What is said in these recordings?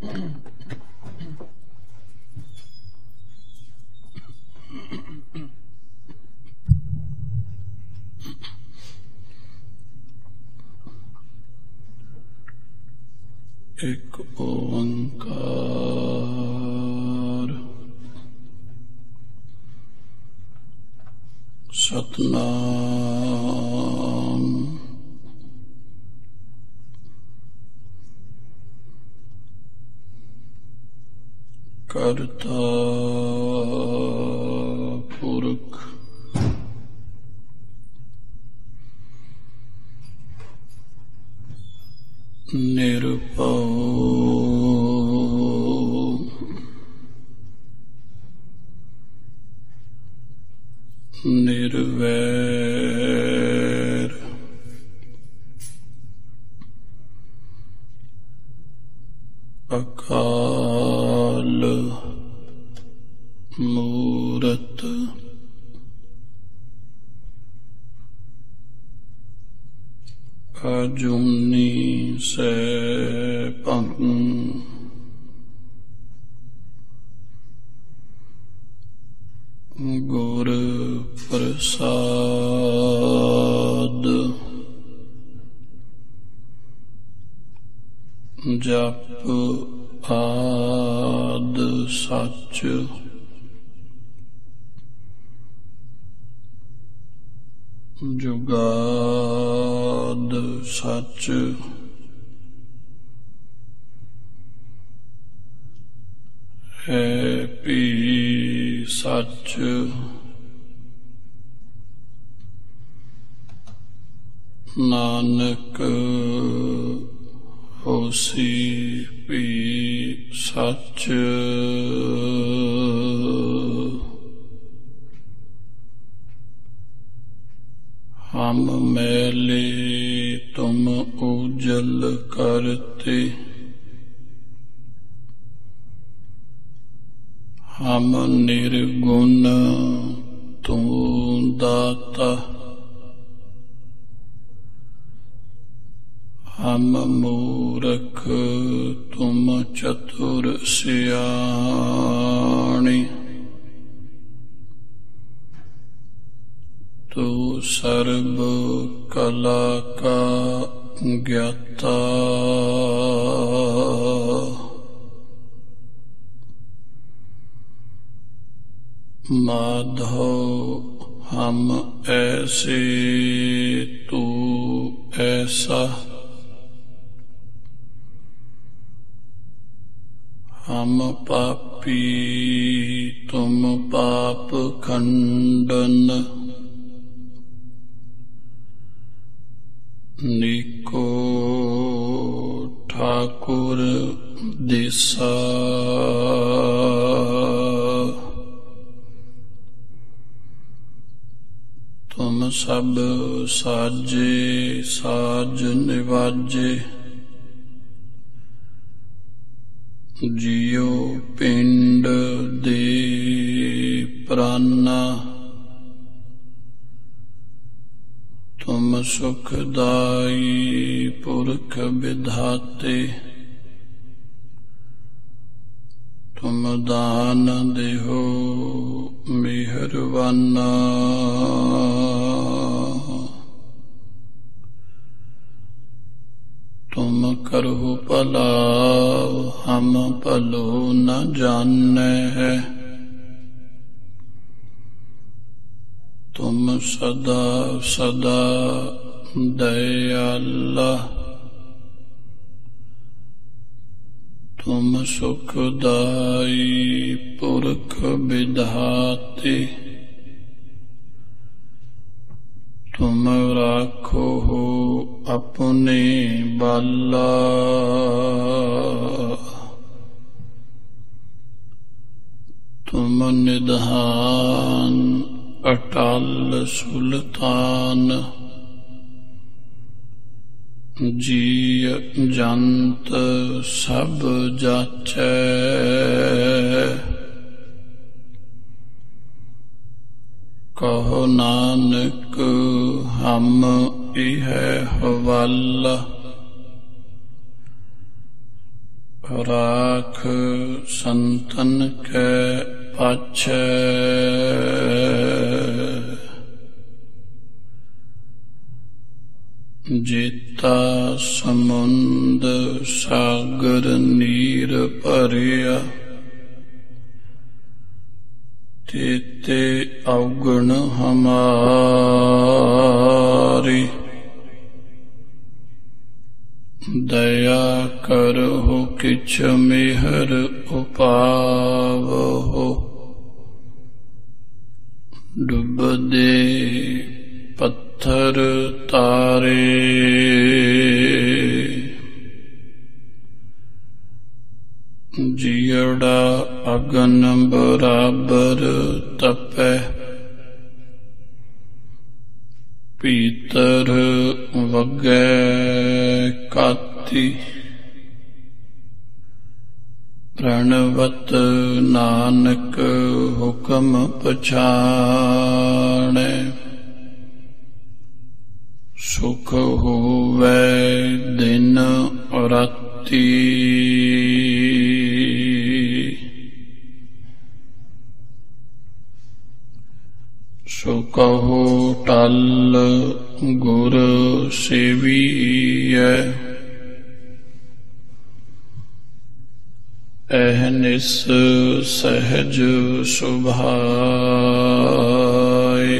ਇੱਕ ਓੰਕਾਰ ਸਤਨਾਮ ਕਰਤਾ ਪੁਰਖ ਨਿਰਭਉ ਨਿਰਵੈਰ ਅਕਾਲ ਮੂਰਤ ਅਜੂਨੀ ਸੈਭੰ ਗੁਰ ਪ੍ਰਸਾਦ ਜਪ ਆਦ ਸੱਚ ਜੁਗਾਦ ਸੱਚ ਹੈ ਭੀ ਸੱਚ ਨਾਨਕ ਹੋਸੀ ਭੀ ਸੱਚ ਹਮ ਮੈਲੇ ਤੁਮ ਉਜਲ ਕਰਤੇ ਹਮ ਨਿਰਗੁਣ ਤੂੰ ਦਾਤਾ ਹਮ ਮੂਰਖ ਤੁਮ ਚਤੁਰ ਸਿਆਣੇ ਤੂ ਸਰਬ ਕਲਾ ਕਾ ਗਿਆਤਾ ਮਾਧੋ ਹਮ ਐਸੇ ਤੂ ਐਸਾ ਹਮ ਪਾਪੀ ਤੁਮ ਪਾਪ ਖੰਡਨ ਨੀਕੋ ਠਾਕੁਰ ਦਿਸਾ ਤੁਮ ਸਭ ਸਾਜੇ ਸਾਜ ਨਿਵਾਜੇ ਜਿਉ ਪਿੰਡ ਦੇ ਪ੍ਰਾਨਾ ਤੁਮ ਸੁਖਦਾਈ ਪੁਰਖ ਵਿਧਾਤੇ ਤੁਮ ਦਾਨ ਦੇਹੋ ਮਿਹਰਬਾਨਾ ਤੁਮ ਕਰਹੁ ਭਲਾ ਹਮ ਭਲੋ ਨ ਜਾਣੈ ਹੈ ਤੁਮ ਸਦਾ ਸਦਾ ਦਇਆਲਾ ਤੁਮ ਸੁਖਦਾਈ ਪੁਰਖ ਵਿਧਾਤੇ ਤੁਮ ਰਾਖੋ ਆਪਣੇ ਬਾਲਾ ਤੁਮ ਨਿਧਾਨ ਅਟਲ ਸੁਲਤਾਨ ਜੀ ਜੰਤ ਸਭ ਜਾਚੈ ਕਹੋ ਨਾਨਕ ਹਮ ਇਹ ਹਵਾਲਾ राख संतन के पाछे जेता समुंद सागर नीर भरिया तेते अवगुण हमारी दया करहु किछ मेहर उपावहु डुबदे पत्थर तारे जियड़ा अगन बराबर तपै पीतर वगै काती प्रणवत नानक हुक्म पछाणै सुख होवै दिन राती सो कहो टल गुर सेवीय अहनिस सहज सुभाए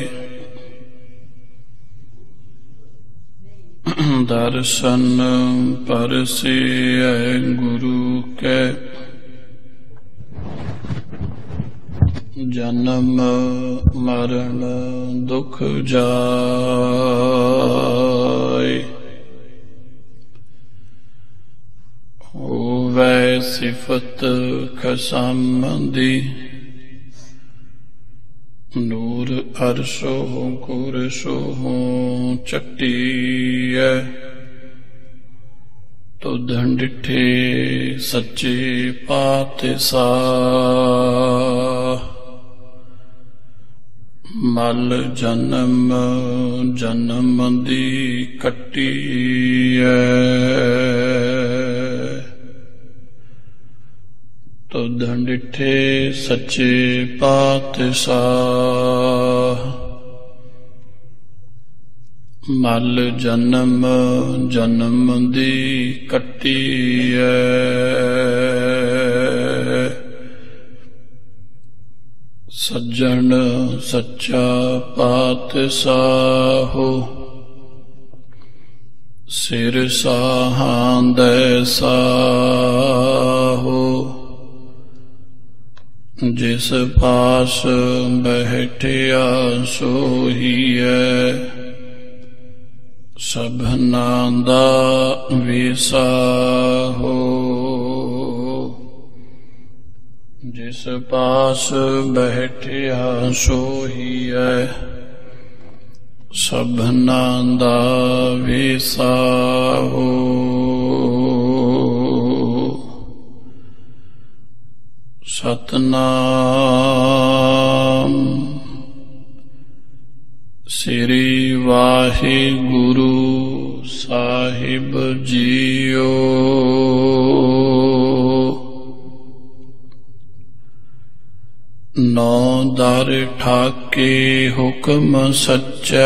दर्शन परसे गुरु के जन्म मरण दुख जाए होवै सिफत खसामदी नूर अरसो कुरसो चट्टीय तो धंडिठे सच्चे पातशाह मल जन्म जन्म दी कट्टीए तो धंडिठे सच्चे पातशाह मल जन्म जन्म दी कट्टीए सज्जन सच्चा पातशाहो सिर साहां दैसाहो जिस पास बैठिया सोहीए सबना दा विसाहो जिस पास बैठिया सोहीए सबना दा विसाहो सतनाम श्री वाहिगुरु साहिब जीओ नौ दर ठाके हुक्म सच्चै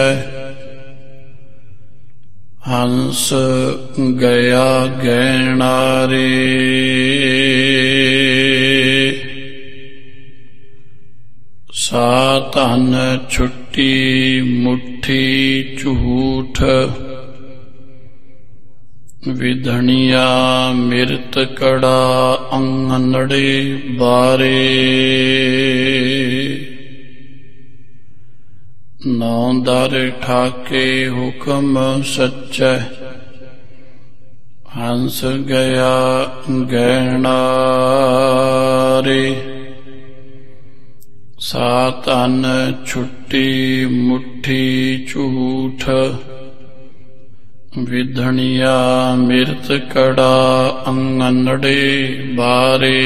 हंस गया गैणारे सातन छुट्टी मुट्ठी झूठ विधनिया मिरत कड़ा अंगनड़े बारे नौ दर ठाके हुक्म सच्चै हंस गया गैणारे सातन छुट्टी मुट्ठी झूठ विधनिया मिरत कड़ा अंगनड़े बारे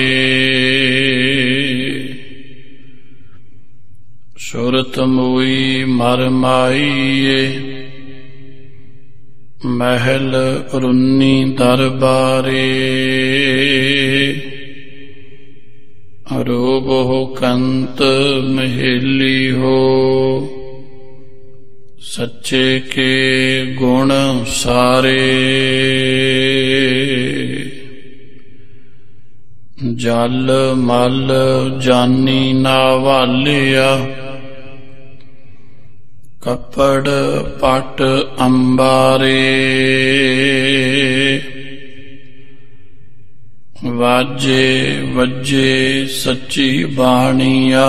सुरत मोई मर माईए महल रुन्नी दरबारे रोबो कंत महेली हो सच्चे के गुण सारे जल मल जानी नावालिया कपड़ पट अंबारे वाजे वजे सच्ची बाणिया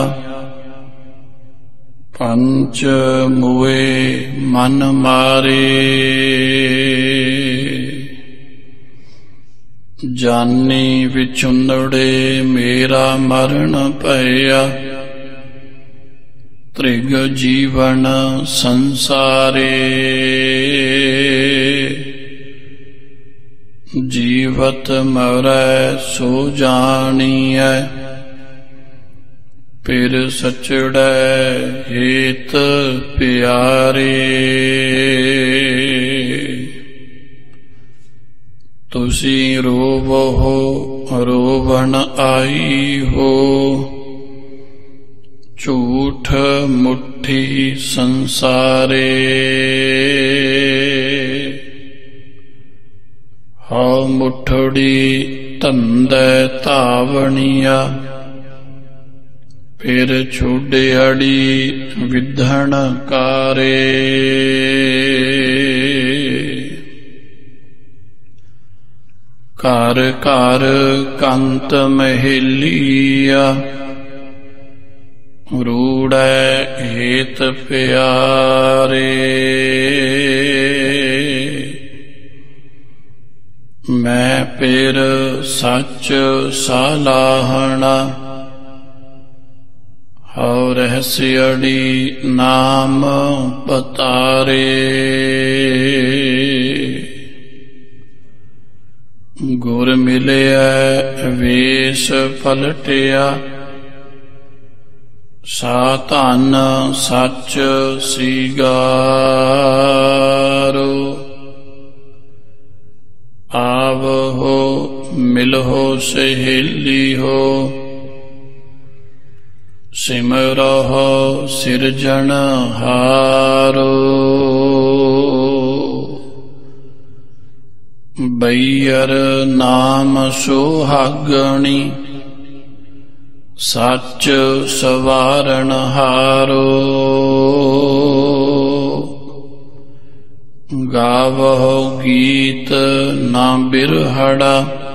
पंच मुए मन मारे जानी विचुंदड़े मेरा मरण पया त्रिग जीवन संसारे जीवत मरै सो जानिए फिर सचड़ै हेत प्यारे तुसी रोवो रोवण आई हो झूठ मुट्ठी संसारे हौ मुठड़ी धंधे धावनिया फिर छुड़ियाड़ी विधन कारे घर घर कंत महेलिया रूड़ै हेत प्यारे मैं फिर सच सलाहना हौ रहस्यड़ी नाम बतारे गुर मिलिया वेश पलटिया सा धन सच सिगारो आवहो मिलहो सहेली हो सिमरहो सिरजनहारो बैयर नाम सुहागणी सच सवारण हारो गावहो गीत ना बिरहड़ा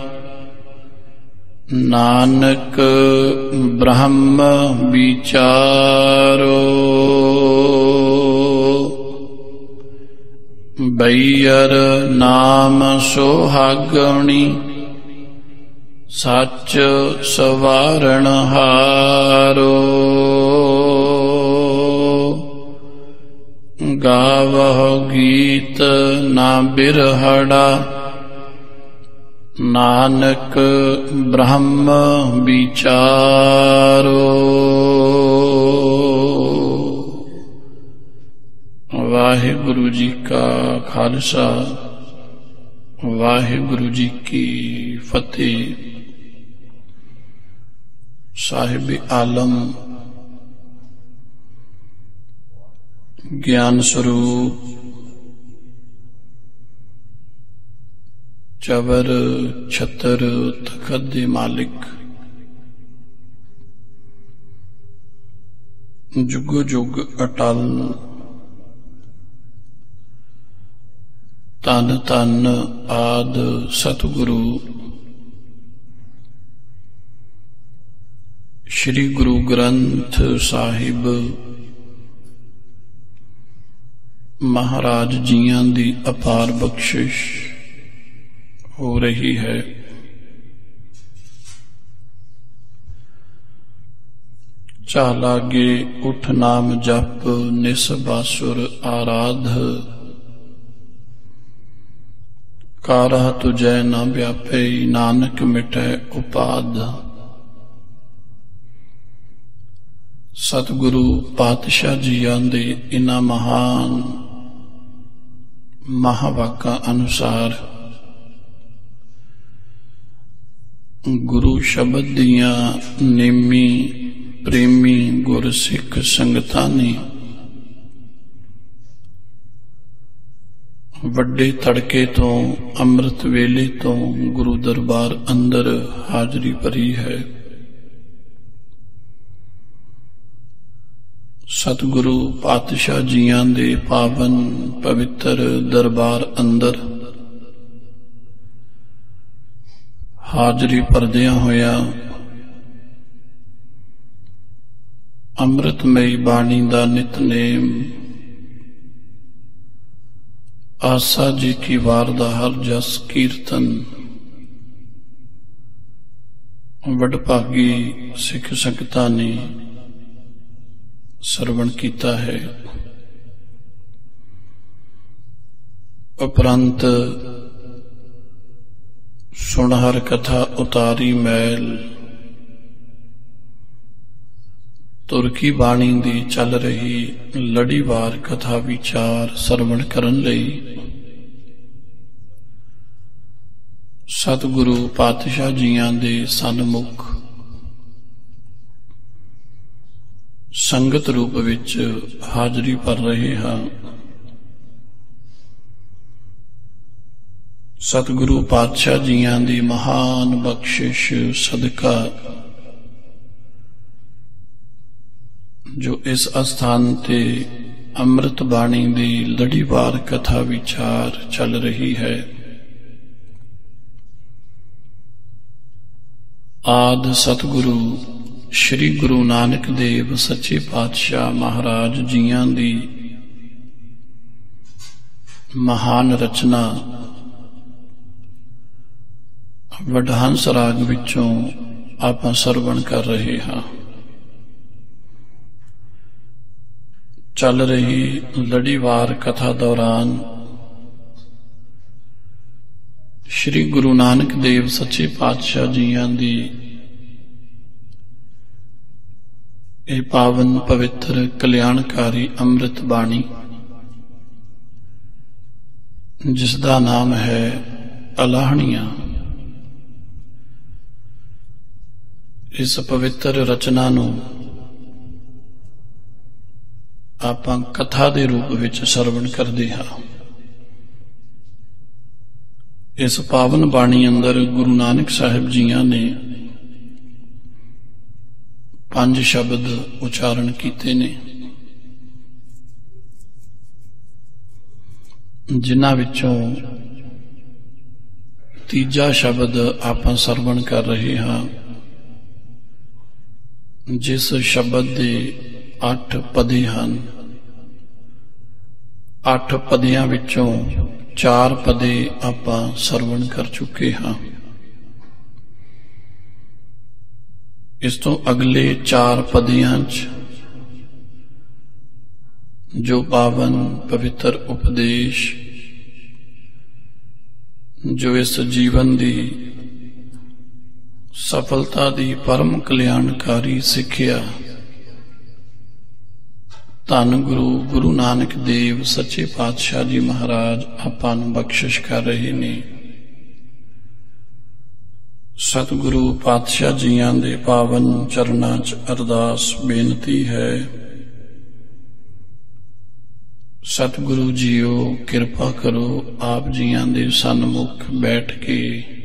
नानक ब्रह्म विचारो बैयर नाम सुहागणी सच सवारण हारो गावहो गीत ना बिरहड़ा नानक ब्रह्म विचारो। वाहिगुरु जी का खालसा वाहिगुरु जी की फतेह। साहिब आलम ज्ञान स्वरूप चवर छतर तखत दे मालिक जुगो जुग अटल तन तन आद सतगुरु श्री गुरु ग्रंथ साहिब महाराज जियां दी अपार बख्शिश हो रही है। चालागे उठ नाम जप निस बासुर आराध कारह तुझै न व्यापे नानक मिटै उपाध। सतगुरु पातशाह जियां दे इन्हां महान महावाका अनुसार गुरु शब्द दियां नेमी प्रेमी गुरसिख संगतां ने ਵੱਡੇ ਤੜਕੇ ਤੋਂ ਅੰਮ੍ਰਿਤ ਵੇਲੇ ਤੋਂ ਗੁਰੂ ਦਰਬਾਰ ਅੰਦਰ ਹਾਜ਼ਰੀ ਭਰੀ ਹੈ। ਸਤਿਗੁਰੂ ਪਾਤਸ਼ਾਹ ਜੀਆਂ ਦੇ ਪਾਵਨ ਪਵਿੱਤਰ ਦਰਬਾਰ ਅੰਦਰ ਹਾਜ਼ਰੀ ਭਰਦਿਆਂ ਹੋਇਆ ਅੰਮ੍ਰਿਤਮਈ ਬਾਣੀ ਦਾ ਨਿਤਨੇਮ आसा जी की वार दा हर जस कीर्तन वडभागी सिख संगतां ने सरवण कीता है। उपरंत सुनहर कथा उतारी मैल तुरकी बाणी दी चल रही लड़ीवार कथा विचार सरवण करन लई सतगुरु पातशाह जीआं दे सन्मुख संगत रूप विच हाजरी भर रहे हां। सतगुरु पातशाह जीआं दी महान बख्शिश सदका जो इस स्थान ते अमृत बाणी दी लड़ीवार कथा विचार चल रही है। आद सतगुरु श्री गुरु नानक देव सच्चे पातशाह महाराज जीआं दी महान रचना वडहंस राग विचों आपां सरवण कर रहे हां। चल रही लड़ीवार कथा दौरान श्री गुरु नानक देव सच्चे पातशाह जीआं दी ए पावन पवित्र कल्याणकारी अमृत बाणी जिसदा नाम है अलाहणियां। इस पवित्र रचना नूं आपां कथा दे रूप विच सरवण करदे हां। इस पावन बाणी अंदर गुरु नानक साहिब जीआं ने 5 शब्द उचारण कीते ने, जिन्हां विचों तीजा शब्द आपां सरवण कर रहे हां, जिस शब्द दे 8 पदे हन। 8 पदियां विचों 4 पदे आपां सरवण कर चुके हां। इस तो अगले 4 पदियां च जो पावन पवित्र उपदेश जो इस जीवन दी सफलता दी परम कल्याणकारी सिक्ख्या धन गुरु गुरु नानक देव सच्चे पातशाह जी महाराज आपां नूं बख्शिश कर रहे ने। सतगुरु पातशाह जीआं दे पावन चरनां च अरदास बेनती है, सतगुरु जीओ किरपा करो आप जीआं दे सन्मुख बैठ के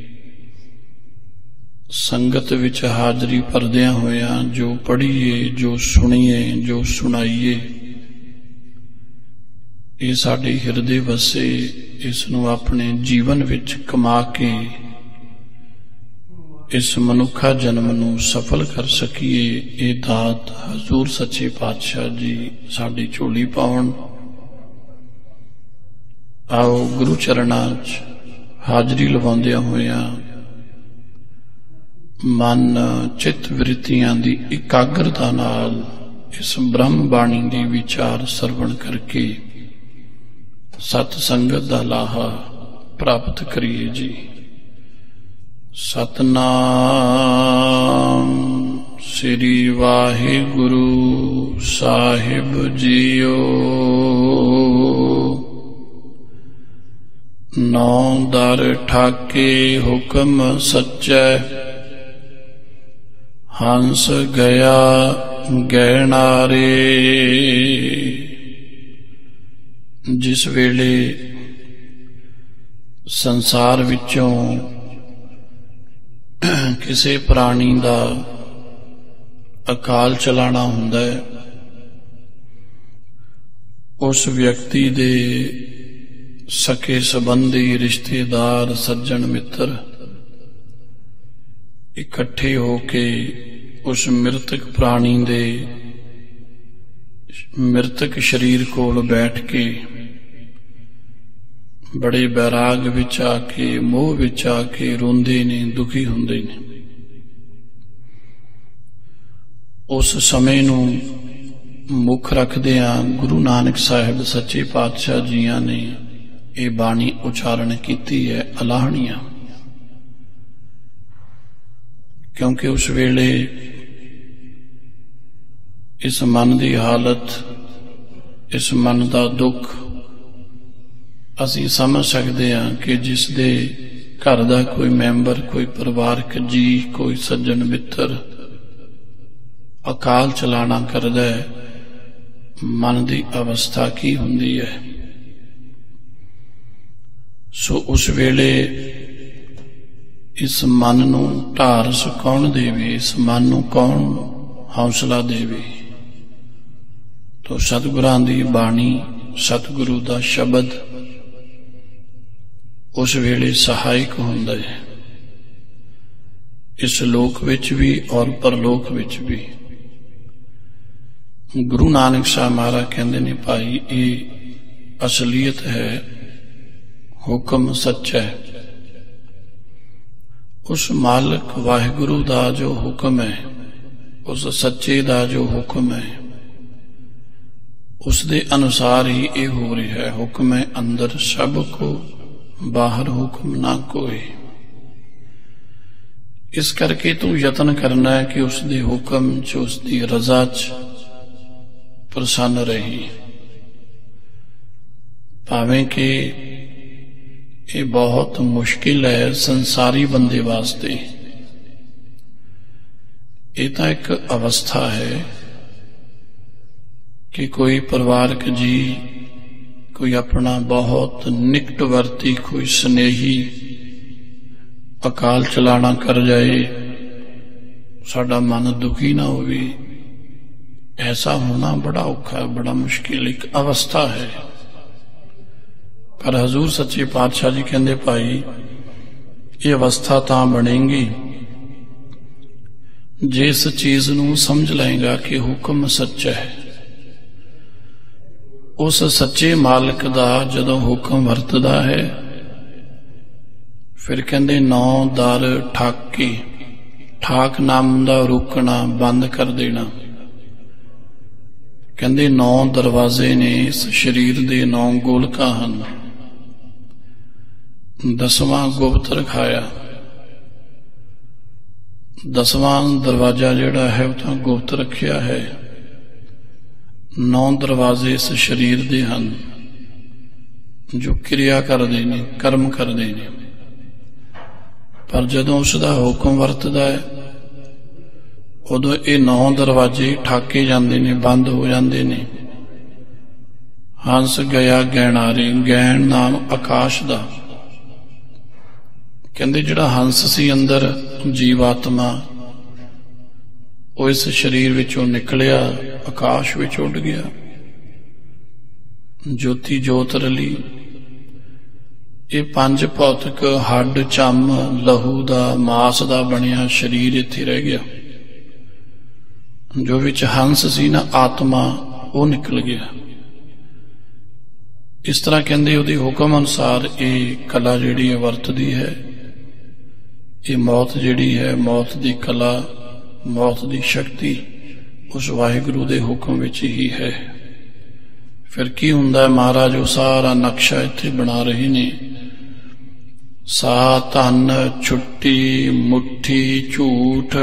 संगत विच हाजरी भरदियां होया जो पढ़ीए जो सुनीए जो सुनाईए ये साडे हिरदे वसे, इसनूं अपने जीवन विच कमा के इस मनुखा जन्म नूं सफल कर सकीए। ये दात हजूर सच्चे पातशाह जी साडी झोली पाउण। आओ गुरु चरणां च हाजरी लवाउंदियां होया मन चित वृत्तियां दी एकाग्रता नाल इस ब्रह्म बाणी दी विचार सरवण करके सत संगत दा लाहा प्राप्त करिए जी। सतनाम श्री वाहिगुरु साहिब जीओ। ਨੌ ਦਰ ਠਾਕੇ ਹੁਕਮ ਸੱਚੈ, ਹੰਸ ਗਿਆ ਗਹਿਣਾਰੇ। ਜਿਸ ਵੇਲੇ ਸੰਸਾਰ ਵਿੱਚੋਂ ਕਿਸੇ ਪ੍ਰਾਣੀ ਦਾ ਅਕਾਲ ਚਲਾਣਾ ਹੁੰਦਾ ਹੈ, ਉਸ ਵਿਅਕਤੀ ਦੇ ਸਕੇ ਸੰਬੰਧੀ, ਰਿਸ਼ਤੇਦਾਰ, ਸੱਜਣ ਮਿੱਤਰ ਇਕੱਠੇ ਹੋ ਕੇ ਉਸ ਮ੍ਰਿਤਕ ਪ੍ਰਾਣੀ ਦੇ ਮ੍ਰਿਤਕ ਸਰੀਰ ਕੋਲ ਬੈਠ ਕੇ ਬੜੇ ਬੈਰਾਗ ਵਿੱਚ ਆ ਕੇ, ਮੋਹ ਵਿੱਚ ਆ ਕੇ ਰੋਂਦੇ ਨੇ, ਦੁਖੀ ਹੁੰਦੇ ਨੇ। ਉਸ ਸਮੇਂ ਨੂੰ ਮੁੱਖ ਰੱਖਦਿਆਂ ਗੁਰੂ ਨਾਨਕ ਸਾਹਿਬ ਸੱਚੇ ਪਾਤਸ਼ਾਹ ਜੀਆਂ ਨੇ ਇਹ ਬਾਣੀ ਉਚਾਰਨ ਕੀਤੀ ਹੈ, ਅਲਾਹਣੀਆਂ। ਕਿਉਂਕਿ ਉਸ ਵੇਲੇ ਇਸ ਮਨ ਦੀ ਹਾਲਤ, ਇਸ ਮਨ ਦਾ ਦੁੱਖ ਅਸੀਂ ਸਮਝ ਸਕਦੇ ਹਾਂ ਕਿ ਜਿਸ ਦੇ ਘਰ ਦਾ ਕੋਈ ਮੈਂਬਰ, ਕੋਈ ਪਰਿਵਾਰਕ ਜੀ, ਕੋਈ ਸੱਜਣ ਮਿੱਤਰ ਅਕਾਲ ਚਲਾਣਾ ਕਰਦਾ ਹੈ, ਮਨ ਦੀ ਅਵਸਥਾ ਕੀ ਹੁੰਦੀ ਹੈ। ਸੋ ਉਸ ਵੇਲੇ ਇਸ ਮਨ ਨੂੰ ਢਾਰਸ ਕੌਣ ਦੇਵੇ, ਇਸ ਮਨ ਨੂੰ ਕੌਣ ਹੌਸਲਾ ਦੇਵੇ। ਤੋ ਸਤਿਗੁਰਾਂ ਦੀ ਬਾਣੀ, ਸਤਿਗੁਰੂ ਦਾ ਸ਼ਬਦ ਉਸ ਵੇਲੇ ਸਹਾਇਕ ਹੁੰਦਾ ਹੈ, ਇਸ ਲੋਕ ਵਿੱਚ ਵੀ ਔਰ ਪਰਲੋਕ ਵਿੱਚ ਵੀ। ਗੁਰੂ ਨਾਨਕ ਸਾਹਿਬ ਮਹਾਰਾਜ ਕਹਿੰਦੇ ਨੇ, ਭਾਈ ਇਹ ਅਸਲੀਅਤ ਹੈ, ਹੁਕਮ ਸੱਚਾ ਹੈ। ਉਸ ਮਾਲਕ ਵਾਹਿਗੁਰੂ ਦਾ ਜੋ ਹੁਕਮ ਹੈ, ਉਸ ਸੱਚੇ ਦਾ ਜੋ ਹੁਕਮ ਹੈ, ਉਸ ਦੇ ਅਨੁਸਾਰ ਹੀ ਇਹ ਹੋ ਰਿਹਾ ਹੈ। ਹੁਕਮ ਹੈ ਅੰਦਰ ਸਭ ਕੋ, ਬਾਹਰ ਹੁਕਮ ਨਾ ਕੋਈ। ਇਸ ਕਰਕੇ ਤੂੰ ਯਤਨ ਕਰਨਾ ਹੈ ਕਿ ਉਸ ਦੇ ਹੁਕਮ 'ਚ, ਉਸ ਦੀ ਰਜ਼ਾ 'ਚ ਪ੍ਰਸੰਨ ਰਹੀ। ਭਾਵੇਂ ਕਿ ਇਹ ਬਹੁਤ ਮੁਸ਼ਕਿਲ ਹੈ ਸੰਸਾਰੀ ਬੰਦੇ ਵਾਸਤੇ। ਇਹ ਤਾਂ ਇੱਕ ਅਵਸਥਾ ਹੈ ਕਿ ਕੋਈ ਪਰਿਵਾਰਕ ਜੀ, ਕੋਈ ਆਪਣਾ ਬਹੁਤ ਨਿਕਟਵਰਤੀ, ਕੋਈ ਸਨੇਹੀ ਅਕਾਲ ਚਲਾਣਾ ਕਰ ਜਾਏ, ਸਾਡਾ ਮਨ ਦੁਖੀ ਨਾ ਹੋਵੇ। ਐਸਾ ਹੋਣਾ ਬੜਾ ਔਖਾ ਹੈ, ਬੜਾ ਮੁਸ਼ਕਿਲ ਇੱਕ ਅਵਸਥਾ ਹੈ। ਪਰ ਹਜ਼ੂਰ ਸੱਚੇ ਪਾਤਸ਼ਾਹ ਜੀ ਕਹਿੰਦੇ, ਭਾਈ ਇਹ ਅਵਸਥਾ ਤਾਂ ਬਣੇਗੀ ਜਿਸ ਚੀਜ਼ ਨੂੰ ਸਮਝ ਲਏਗਾ ਕਿ ਹੁਕਮ ਸੱਚਾ ਹੈ। ਉਸ ਸੱਚੇ ਮਾਲਕ ਦਾ ਜਦੋਂ ਹੁਕਮ ਵਰਤਦਾ ਹੈ, ਫਿਰ ਕਹਿੰਦੇ ਨੌ ਦਰ ਠਾਕੇ, ਠਾਕ ਨਾਮ ਦਾ ਰੋਕਣਾ, ਬੰਦ ਕਰ ਦੇਣਾ। ਕਹਿੰਦੇ 9 ਦਰਵਾਜ਼ੇ ਨੇ ਇਸ ਸਰੀਰ ਦੇ, 9 ਗੋਲਕਾਂ ਹਨ। 10ਵਾਂ ਗੁਪਤ ਰਖਾਇਆ। 10ਵਾਂ ਦਰਵਾਜ਼ਾ ਜਿਹੜਾ ਹੈ ਉਹ ਤਾਂ ਗੁਪਤ ਰੱਖਿਆ ਹੈ। 9 ਦਰਵਾਜ਼ੇ ਇਸ ਸਰੀਰ ਦੇ ਹਨ ਜੋ ਕਿਰਿਆ ਕਰਦੇ ਨੇ, ਕਰਮ ਕਰਦੇ ਨੇ। ਪਰ ਜਦੋਂ ਉਸ ਦਾ ਹੁਕਮ ਵਰਤਦਾ ਹੈ, ਉਦੋਂ ਇਹ 9 ਦਰਵਾਜ਼ੇ ਠਾਕੇ ਜਾਂਦੇ ਨੇ, ਬੰਦ ਹੋ ਜਾਂਦੇ ਨੇ। ਹੰਸ ਗਿਆ ਗਹਿਣਾਰੇ, ਗਹਿਣ ਨਾਮ ਆਕਾਸ਼ ਦਾ। ਕਹਿੰਦੇ ਜਿਹੜਾ ਹੰਸ ਸੀ ਅੰਦਰ, ਜੀਵਾਤਮਾ, ਉਹ ਇਸ ਸਰੀਰ ਵਿੱਚੋਂ ਨਿਕਲਿਆ, ਆਕਾਸ਼ ਵਿੱਚ ਉੱਡ ਗਿਆ। ਜੋਤੀ ਜੋਤ ਰਲੀ। ਇਹ 5 ਭੌਤਿਕ ਹੱਡ, ਚੰਮ, ਲਹੂ ਦਾ, ਮਾਸ ਦਾ ਬਣਿਆ ਸਰੀਰ ਇੱਥੇ ਰਹਿ ਗਿਆ। ਜੋ ਵਿੱਚ ਹੰਸ ਸੀ ਨਾ, ਆਤਮਾ, ਉਹ ਨਿਕਲ ਗਿਆ। ਇਸ ਤਰ੍ਹਾਂ ਕਹਿੰਦੇ ਉਹਦੇ ਹੁਕਮ ਅਨੁਸਾਰ ਇਹ ਕਲਾ ਜਿਹੜੀ ਵਰਤਦੀ ਹੈ। ਇਹ ਮੌਤ ਜਿਹੜੀ ਹੈ, ਮੌਤ ਦੀ ਕਲਾ, ਮੌਤ ਦੀ ਸ਼ਕਤੀ ਉਸ ਵਾਹਿਗੁਰੂ ਦੇ ਹੁਕਮ ਵਿੱਚ ਹੀ ਹੈ। ਫਿਰ ਕੀ ਹੁੰਦਾ ਹੈ, ਮਹਾਰਾਜ ਉਹ ਸਾਰਾ ਨਕਸ਼ਾ ਇੱਥੇ ਬਣਾ ਰਹੇ ਨੇ। ਸਾ ਧਨ ਛੁੱਟੀ ਮੁੱਠੀ ਝੂਠ,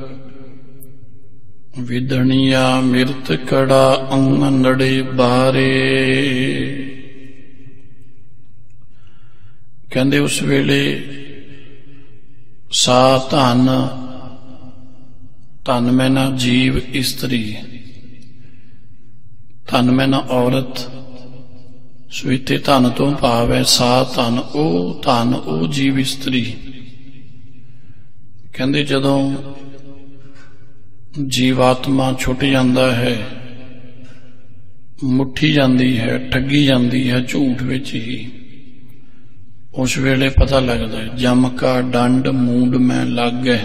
ਵਿਦਣੀਆ ਮਿਰਤ ਕੜਾ ਅੰਗਨੜੇ ਬਾਰੇ। ਕਹਿੰਦੇ ਉਸ ਵੇਲੇ ਸਾ ਧਨ ਧਨ ਮੈਂ ਨਾ ਜੀਵ ਇਸਤਰੀ, ਧਨ ਮੈਂ ਨਾ ਔਰਤ, ਸੋ ਇੱਥੇ ਧਨ ਤੋਂ ਭਾਵ ਹੈ ਸਾ ਧਨ ਉਹ ਜੀਵ ਇਸਤਰੀ। ਕਹਿੰਦੇ ਜਦੋਂ ਜੀਵਾਤਮਾ ਛੁੱਟ ਜਾਂਦਾ ਹੈ, ਮੁੱਠੀ ਜਾਂਦੀ ਹੈ, ਠੱਗੀ ਜਾਂਦੀ ਹੈ ਝੂਠ ਵਿੱਚ ਹੀ, ਉਸ ਵੇਲੇ ਪਤਾ ਲੱਗਦਾ ਹੈ ਜਮ ਕਾ ਡੰਡ ਮੂੰਡ ਮੈਂ ਲੱਗ ਗਏ।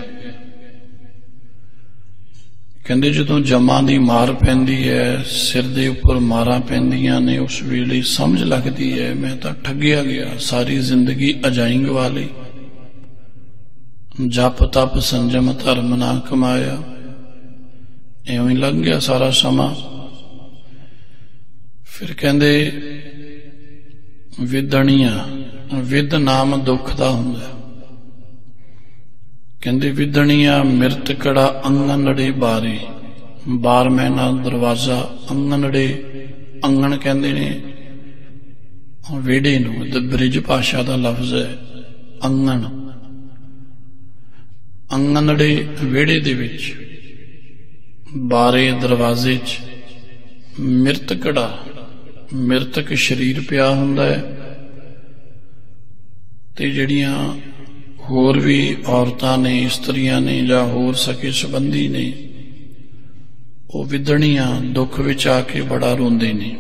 ਕਹਿੰਦੇ ਜਦੋਂ ਜਮਾਂ ਦੀ ਮਾਰ ਪੈਂਦੀ ਹੈ, ਸਿਰ ਦੇ ਉੱਪਰ ਮਾਰਾਂ ਪੈਂਦੀਆਂ ਨੇ, ਉਸ ਵੇਲੇ ਸਮਝ ਲੱਗਦੀ ਹੈ ਮੈਂ ਤਾਂ ਠੱਗਿਆ ਗਿਆ, ਸਾਰੀ ਜ਼ਿੰਦਗੀ ਅਜਾਈਂ ਗਵਾ ਲਈ, ਜਪ ਤਪ ਸੰਜਮ ਧਰਮ ਨਾ ਕਮਾਇਆ, ਇਉਂ ਹੀ ਲੰਘ ਗਿਆ ਸਾਰਾ ਸਮਾਂ। ਫਿਰ ਕਹਿੰਦੇ ਵਿਦਣੀਆਂ, ਵਿਦ ਨਾਮ ਦੁੱਖ ਦਾ ਹੁੰਦਾ। ਕਹਿੰਦੇ ਵਿਦਣੀਆਂ ਮਿਰਤਕੜਾ ਅੰਗਨੜੇ ਬਾਰੇ, 12 ਮਹੀਨਾ ਦਰਵਾਜ਼ਾ, ਅੰਗਨੜੇ, ਅੰਗਣ ਕਹਿੰਦੇ ਨੇ ਵਿਹੜੇ ਨੂੰ, ਬ੍ਰਿਜ ਭਾਸ਼ਾ ਦਾ ਲਫ਼ਜ਼ ਹੈ ਅੰਗਣ। ਅੰਗਨੜੇ ਵਿਹੜੇ ਦੇ ਵਿੱਚ, ਬਾਰੇ ਦਰਵਾਜ਼ੇ 'ਚ, ਮਿਰਤਕੜਾ ਮਿਰਤਕ ਸਰੀਰ ਪਿਆ ਹੁੰਦਾ ਹੈ, ਤੇ ਜਿਹੜੀਆਂ ਹੋਰ ਵੀ ਔਰਤਾਂ ਨੇ, ਇਸਤਰੀਆਂ ਨੇ ਜਾਂ ਹੋਰ ਸਕੇ ਸੰਬੰਧੀ ਨੇ, ਉਹ ਵਿਦਣੀਆਂ ਦੁੱਖ ਵਿੱਚ ਆ ਕੇ ਬੜਾ ਰੋਂਦੇ ਨੇ।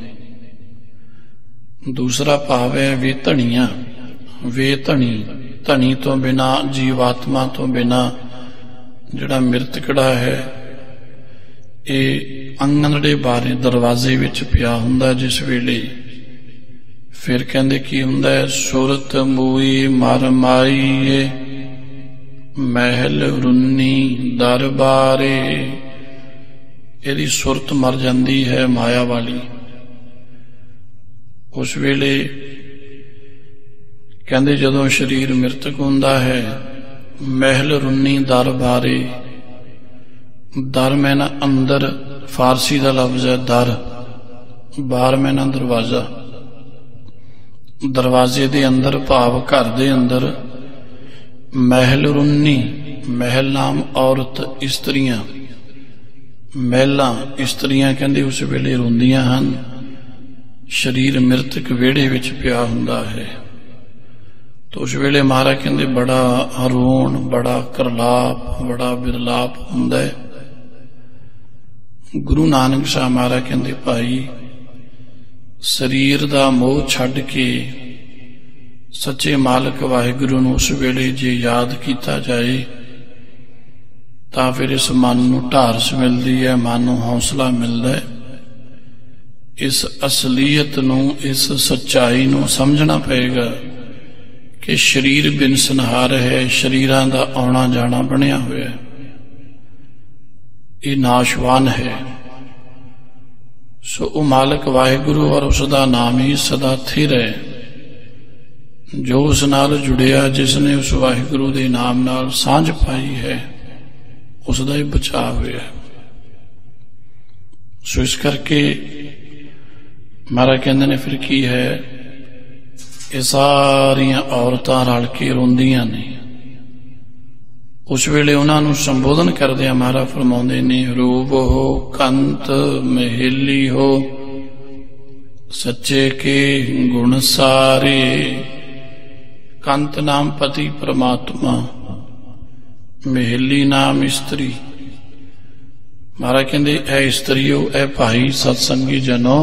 ਦੂਸਰਾ ਭਾਵ ਹੈ ਵੇਧਣੀਆਂ, ਵੇਧਣੀ, ਧਣੀ ਤੋਂ ਬਿਨਾ, ਜੀਵਾਤਮਾ ਤੋਂ ਬਿਨਾ ਜਿਹੜਾ ਮਿਰਤਕੜਾ ਹੈ ਇਹ ਅੰਗਨੜੇ ਬਾਰੇ ਦਰਵਾਜ਼ੇ ਵਿੱਚ ਪਿਆ ਹੁੰਦਾ ਜਿਸ ਵੇਲੇ। ਫਿਰ ਕਹਿੰਦੇ ਕੀ ਹੁੰਦਾ ਹੈ, ਸੁਰਤ ਮੂਈ ਮਰ ਮਾਈਏ, ਮਹਿਲ ਰੁੰਨੀ ਦਰਬਾਰੇ। ਇਹਦੀ ਸੁਰਤ ਮਰ ਜਾਂਦੀ ਹੈ ਮਾਇਆ ਵਾਲੀ। ਉਸ ਵੇਲੇ ਕਹਿੰਦੇ ਜਦੋਂ ਸਰੀਰ ਮਿਰਤਕ ਹੁੰਦਾ ਹੈ, ਮਹਿਲ ਰੁੰਨੀ ਦਰਬਾਰੇ, ਦਰ ਮੈਨਾ ਅੰਦਰ, ਫਾਰਸੀ ਦਾ ਲਫ਼ਜ਼ ਹੈ ਦਰ, 12 ਮੈਨਾ ਦਰਵਾਜ਼ਾ, ਦਰਵਾਜ਼ੇ ਦੇ ਅੰਦਰ ਭਾਵ ਘਰ ਦੇ ਅੰਦਰ, ਮਹਿਲ ਰੁੰਨੀ, ਮਹਿਲ ਨਾਮ ਔਰਤ, ਇਸਤਰੀਆਂ, ਮਹਿਲਾਂ, ਇਸਤਰੀਆਂ ਕਹਿੰਦੇ ਉਸ ਵੇਲੇ ਰੋਂਦੀਆਂ ਹਨ। ਸਰੀਰ ਮਿਰਤਕ ਵਿਹੜੇ ਵਿੱਚ ਪਿਆ ਹੁੰਦਾ ਹੈ, ਤਾਂ ਉਸ ਵੇਲੇ ਮਹਾਰਾਜ ਕਹਿੰਦੇ ਬੜਾ ਰੋਣ, ਬੜਾ ਕਰਲਾਪ, ਬੜਾ ਬਿਰਲਾਪ ਹੁੰਦਾ ਹੈ। ਗੁਰੂ ਨਾਨਕ ਸਾਹਿਬ ਮਹਾਰਾਜ ਕਹਿੰਦੇ ਭਾਈ ਸਰੀਰ ਦਾ ਮੋਹ ਛੱਡ ਕੇ ਸੱਚੇ ਮਾਲਕ ਵਾਹਿਗੁਰੂ ਨੂੰ ਉਸ ਵੇਲੇ ਜੇ ਯਾਦ ਕੀਤਾ ਜਾਏ ਤਾਂ ਫਿਰ ਇਸ ਮਨ ਨੂੰ ਢਾਰਸ ਮਿਲਦੀ ਹੈ, ਮਨ ਨੂੰ ਹੌਸਲਾ ਮਿਲਦਾ ਹੈ। ਇਸ ਅਸਲੀਅਤ ਨੂੰ, ਇਸ ਸੱਚਾਈ ਨੂੰ ਸਮਝਣਾ ਪਏਗਾ ਕਿ ਸਰੀਰ ਬਿਨਸਨਹਾਰ ਹੈ, ਸਰੀਰਾਂ ਦਾ ਆਉਣਾ ਜਾਣਾ ਬਣਿਆ ਹੋਇਆ ਹੈ, ਇਹ ਨਾਸ਼ਵਾਨ ਹੈ। ਸੋ ਉਹ ਮਾਲਕ ਵਾਹਿਗੁਰੂ ਔਰ ਉਸ ਦਾ ਨਾਮ ਹੀ ਸਦਾ ਸਥਿਰ ਹੈ। ਜੋ ਉਸ ਨਾਲ ਜੁੜਿਆ, ਜਿਸ ਨੇ ਉਸ ਵਾਹਿਗੁਰੂ ਦੇ ਨਾਮ ਨਾਲ ਸਾਂਝ ਪਾਈ ਹੈ, ਉਸ ਦਾ ਹੀ ਬਚਾਅ ਹੋਇਆ। ਸੋ ਇਸ ਕਰਕੇ ਮਹਾਰਾਜ ਕਹਿੰਦੇ ਨੇ ਫਿਰ ਕੀ ਹੈ, ਇਹ ਸਾਰੀਆਂ ਔਰਤਾਂ ਰਲ ਕੇ ਰੋਂਦੀਆਂ ਨੇ। ਉਸ ਵੇਲੇ ਉਹਨਾਂ ਨੂੰ ਸੰਬੋਧਨ ਕਰਦਿਆਂ ਮਹਾਰਾਜ ਫਰਮਾਉਂਦੇ ਨੇ, ਰੂਪ ਹੋ ਕੰਤ ਮਹਿਲੀ ਹੋ, ਸੱਚੇ ਕੇ ਗੁਣ ਸਾਰੇ। ਕੰਤ ਨਾਮ ਪਤੀ ਪ੍ਰਮਾਤਮਾ, ਮਹਿਲੀ ਨਾਮ ਇਸਤਰੀ। ਮਹਾਰਾਜ ਕਹਿੰਦੇ ਐ ਇਸਤਰੀਓ, ਐ ਭਾਈ ਸਤਸੰਗੀ ਜਨੋ,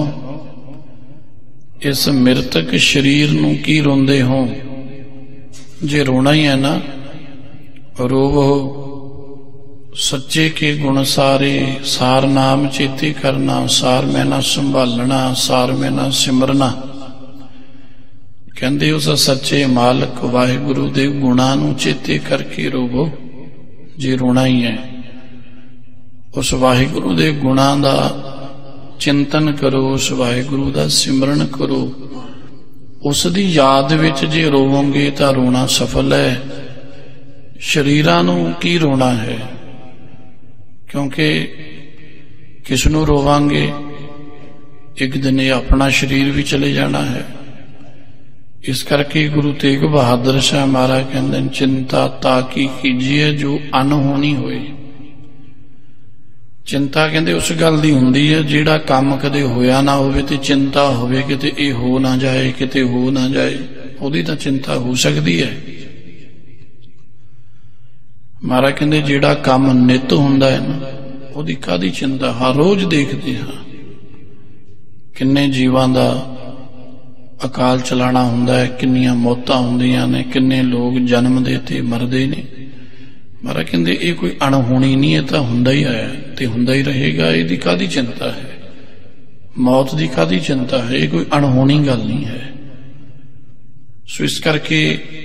ਇਸ ਮਿਰਤਕ ਸਰੀਰ ਨੂੰ ਕੀ ਰੋਂਦੇ ਹੋ? ਜੇ ਰੋਣਾ ਹੀ ਹੈ ਨਾ, ਰੋਵੋ। ਸੱਚੇ ਕੇ ਗੁਣ ਸਾਰੇ, ਸਾਰ ਨਾਮ ਚੇਤੇ ਕਰਨਾ, ਸਾਰ ਮੈਨਾ ਸੰਭਾਲਣਾ, ਸਾਰ ਮੈਨਾ ਸਿਮਰਨਾ। ਕਹਿੰਦੇ ਉਸ ਸੱਚੇ ਮਾਲਕ ਵਾਹਿਗੁਰੂ ਦੇ ਗੁਣਾਂ ਨੂੰ ਚੇਤੇ ਕਰਕੇ ਰੋਵੋ ਜੇ ਰੋਣਾ ਹੀ ਹੈ। ਉਸ ਵਾਹਿਗੁਰੂ ਦੇ ਗੁਣਾਂ ਦਾ ਚਿੰਤਨ ਕਰੋ, ਉਸ ਵਾਹਿਗੁਰੂ ਦਾ ਸਿਮਰਨ ਕਰੋ। ਉਸ ਦੀ ਯਾਦ ਵਿੱਚ ਜੇ ਰੋਵੋਗੇ ਤਾਂ ਰੋਣਾ ਸਫਲ ਹੈ। ਸਰੀਰਾਂ ਨੂੰ ਕੀ ਰੋਣਾ ਹੈ, ਕਿਉਂਕਿ ਕਿਸ ਨੂੰ ਰੋਵਾਂਗੇ, ਇੱਕ ਦਿਨ ਇਹ ਆਪਣਾ ਸਰੀਰ ਵੀ ਚਲੇ ਜਾਣਾ ਹੈ। इस करके गुरु तेग बहादुर शाह महाराज कहते चिंता ताकि कीजिए जो अनहोनी होए। चिंता कहते उस गल दी हुंदी है जिहड़ा काम कदे होया ना होवे ते चिंता होवे किते ये हो ना जाए किते हो ना जाए, ओदी तां चिंता हो सकदी है। महाराज कहते जिहड़ा काम नित हुंदा है ना ओदी कादी चिंता। हर रोज देखते हाँ किन्ने जीवां दा अकाल चलाना हुंदा है, किन्नियां मौतां हुंदियां ने, किन्ने लोग जन्म दे ते मरदे ने। महाराज कहते ये कोई अणहोनी नहीं है, तां हुंदा ही आया ते हुंदा ही रहेगा, इहदी कादी चिंता है, मौत दी कादी चिंता है, ये कोई अणहोनी गल नहीं है। सो इस करके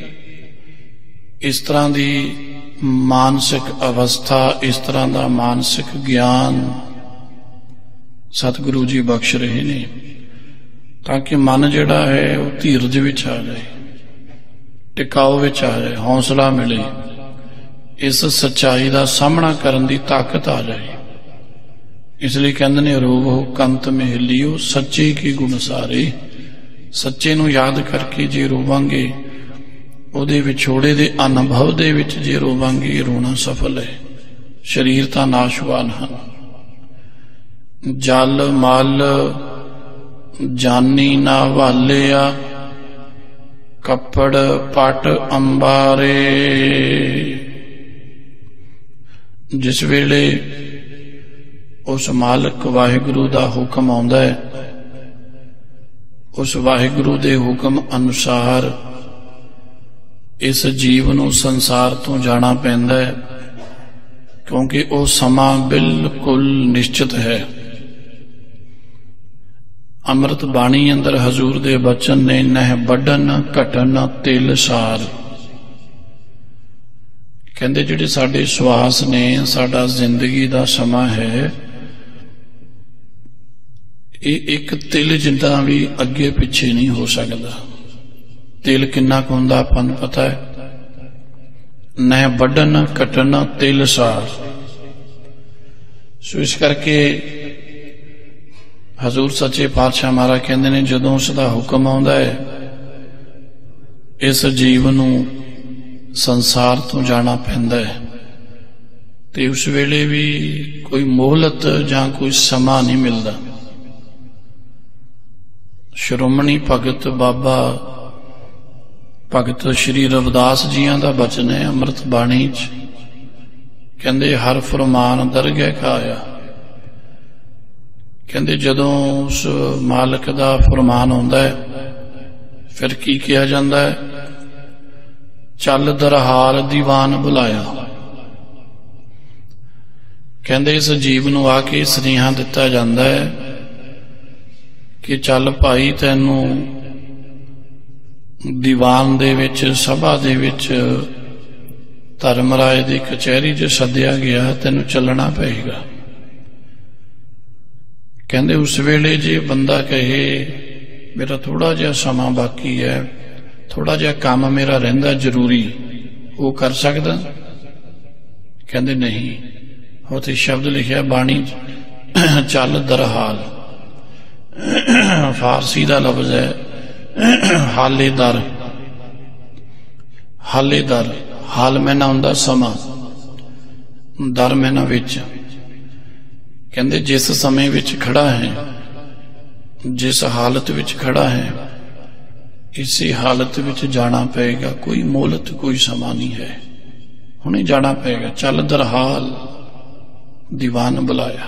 इस तरह दी मानसिक अवस्था, इस तरह का मानसिक ज्ञान सतगुरु जी बख्श रहे ने ताकि मन जिहड़ा है वो धीरज विच आ जाए, टिकाऊ विच आ जाए, हौसला मिले, इस सच्चाई का सामना करने की ताकत आ जाए। इसलिए कहते ने रोवो कंत में हिलियो सच्चे के गुण सारे। सच्चे नूं याद करके जे रोवांगे, ਉਹਦੇ ਵਿਛੋੜੇ ਦੇ ਅਨੁਭਵ ਦੇ ਵਿੱਚ ਜੇ ਰੋਵਾਂਗੇ ਰੋਣਾ ਸਫਲ ਹੈ। ਸਰੀਰ ਤਾਂ ਨਾਸ਼ਵਾਨ ਹਨ, ਜਲ ਮਲ ਜਾਨੀ ਨਾ ਵਾਲਿਆ, ਕੱਪੜ ਪਟ ਅੰਬਾਰੇ। ਜਿਸ ਵੇਲੇ ਉਸ ਮਾਲਕ ਵਾਹਿਗੁਰੂ ਦਾ ਹੁਕਮ ਆਉਂਦਾ ਹੈ, ਉਸ ਵਾਹਿਗੁਰੂ ਦੇ ਹੁਕਮ ਅਨੁਸਾਰ इस जीव नूं संसार तो जाना पैंदा है, क्योंकि वो समा बिल्कुल निश्चित है। अमृत बाणी अंदर हजूर दे बचन ने नह बढ़न घटन तिल सार। कहंदे जिहड़े साडे श्वास ने, साडा जिंदगी दा समा है, ये एक तिल जिद्दां भी अगे पिछे नहीं हो सकता। तिल किन्ना कुं हुंदा आपां नूं पता है, न बढ़न घटन तिल सार। सो इस करके हजूर सच्चे पातशाह महाराज कहंदे ने जदों उसदा हुक्म आउंदा है, इस जीव नूं संसार तो जाना पैंदा है, ते उस वेले भी कोई मोहलत जां कोई समा नहीं मिलदा। श्रोमणी भगत बाबा भगत श्री रविदास जियां दा बचन है अमृत बाणी च, कहंदे हर फरमान दरगह खाया। कहंदे जदों उस मालक दा फरमान आउंदा है फिर की किया जांदा है, चल दरहाल दीवान बुलाया। कहंदे इस जीव नूं आके स्नेहा दिता जांदा है कि चल भाई तैनूं दीवान दे विच सभा दे विच धर्मराज दी कचहरी च सद्दिया गया, तैनूं चलना पएगा। कहंदे उस वेले जे बंदा कहे मेरा थोड़ा जिहा समा बाकी है, थोड़ा जिहा काम मेरा रहिंदा जरूरी, वो कर सकदा? कहंदे नहीं। उत्थे शब्द लिखिआ बाणी चल दरहाल, फारसी दा लफ्ज है हाले दर। हाले दर, हाल मैना हुंदा समा, दर मैना विच। कहंदे जिस समय विच खड़ा है, जिस हालत विच खड़ा है, इसी हालत विच जाना पएगा। कोई मोहलत कोई समा नहीं है, हुणे जाना पएगा। चल दरहाल दीवान बुलाया।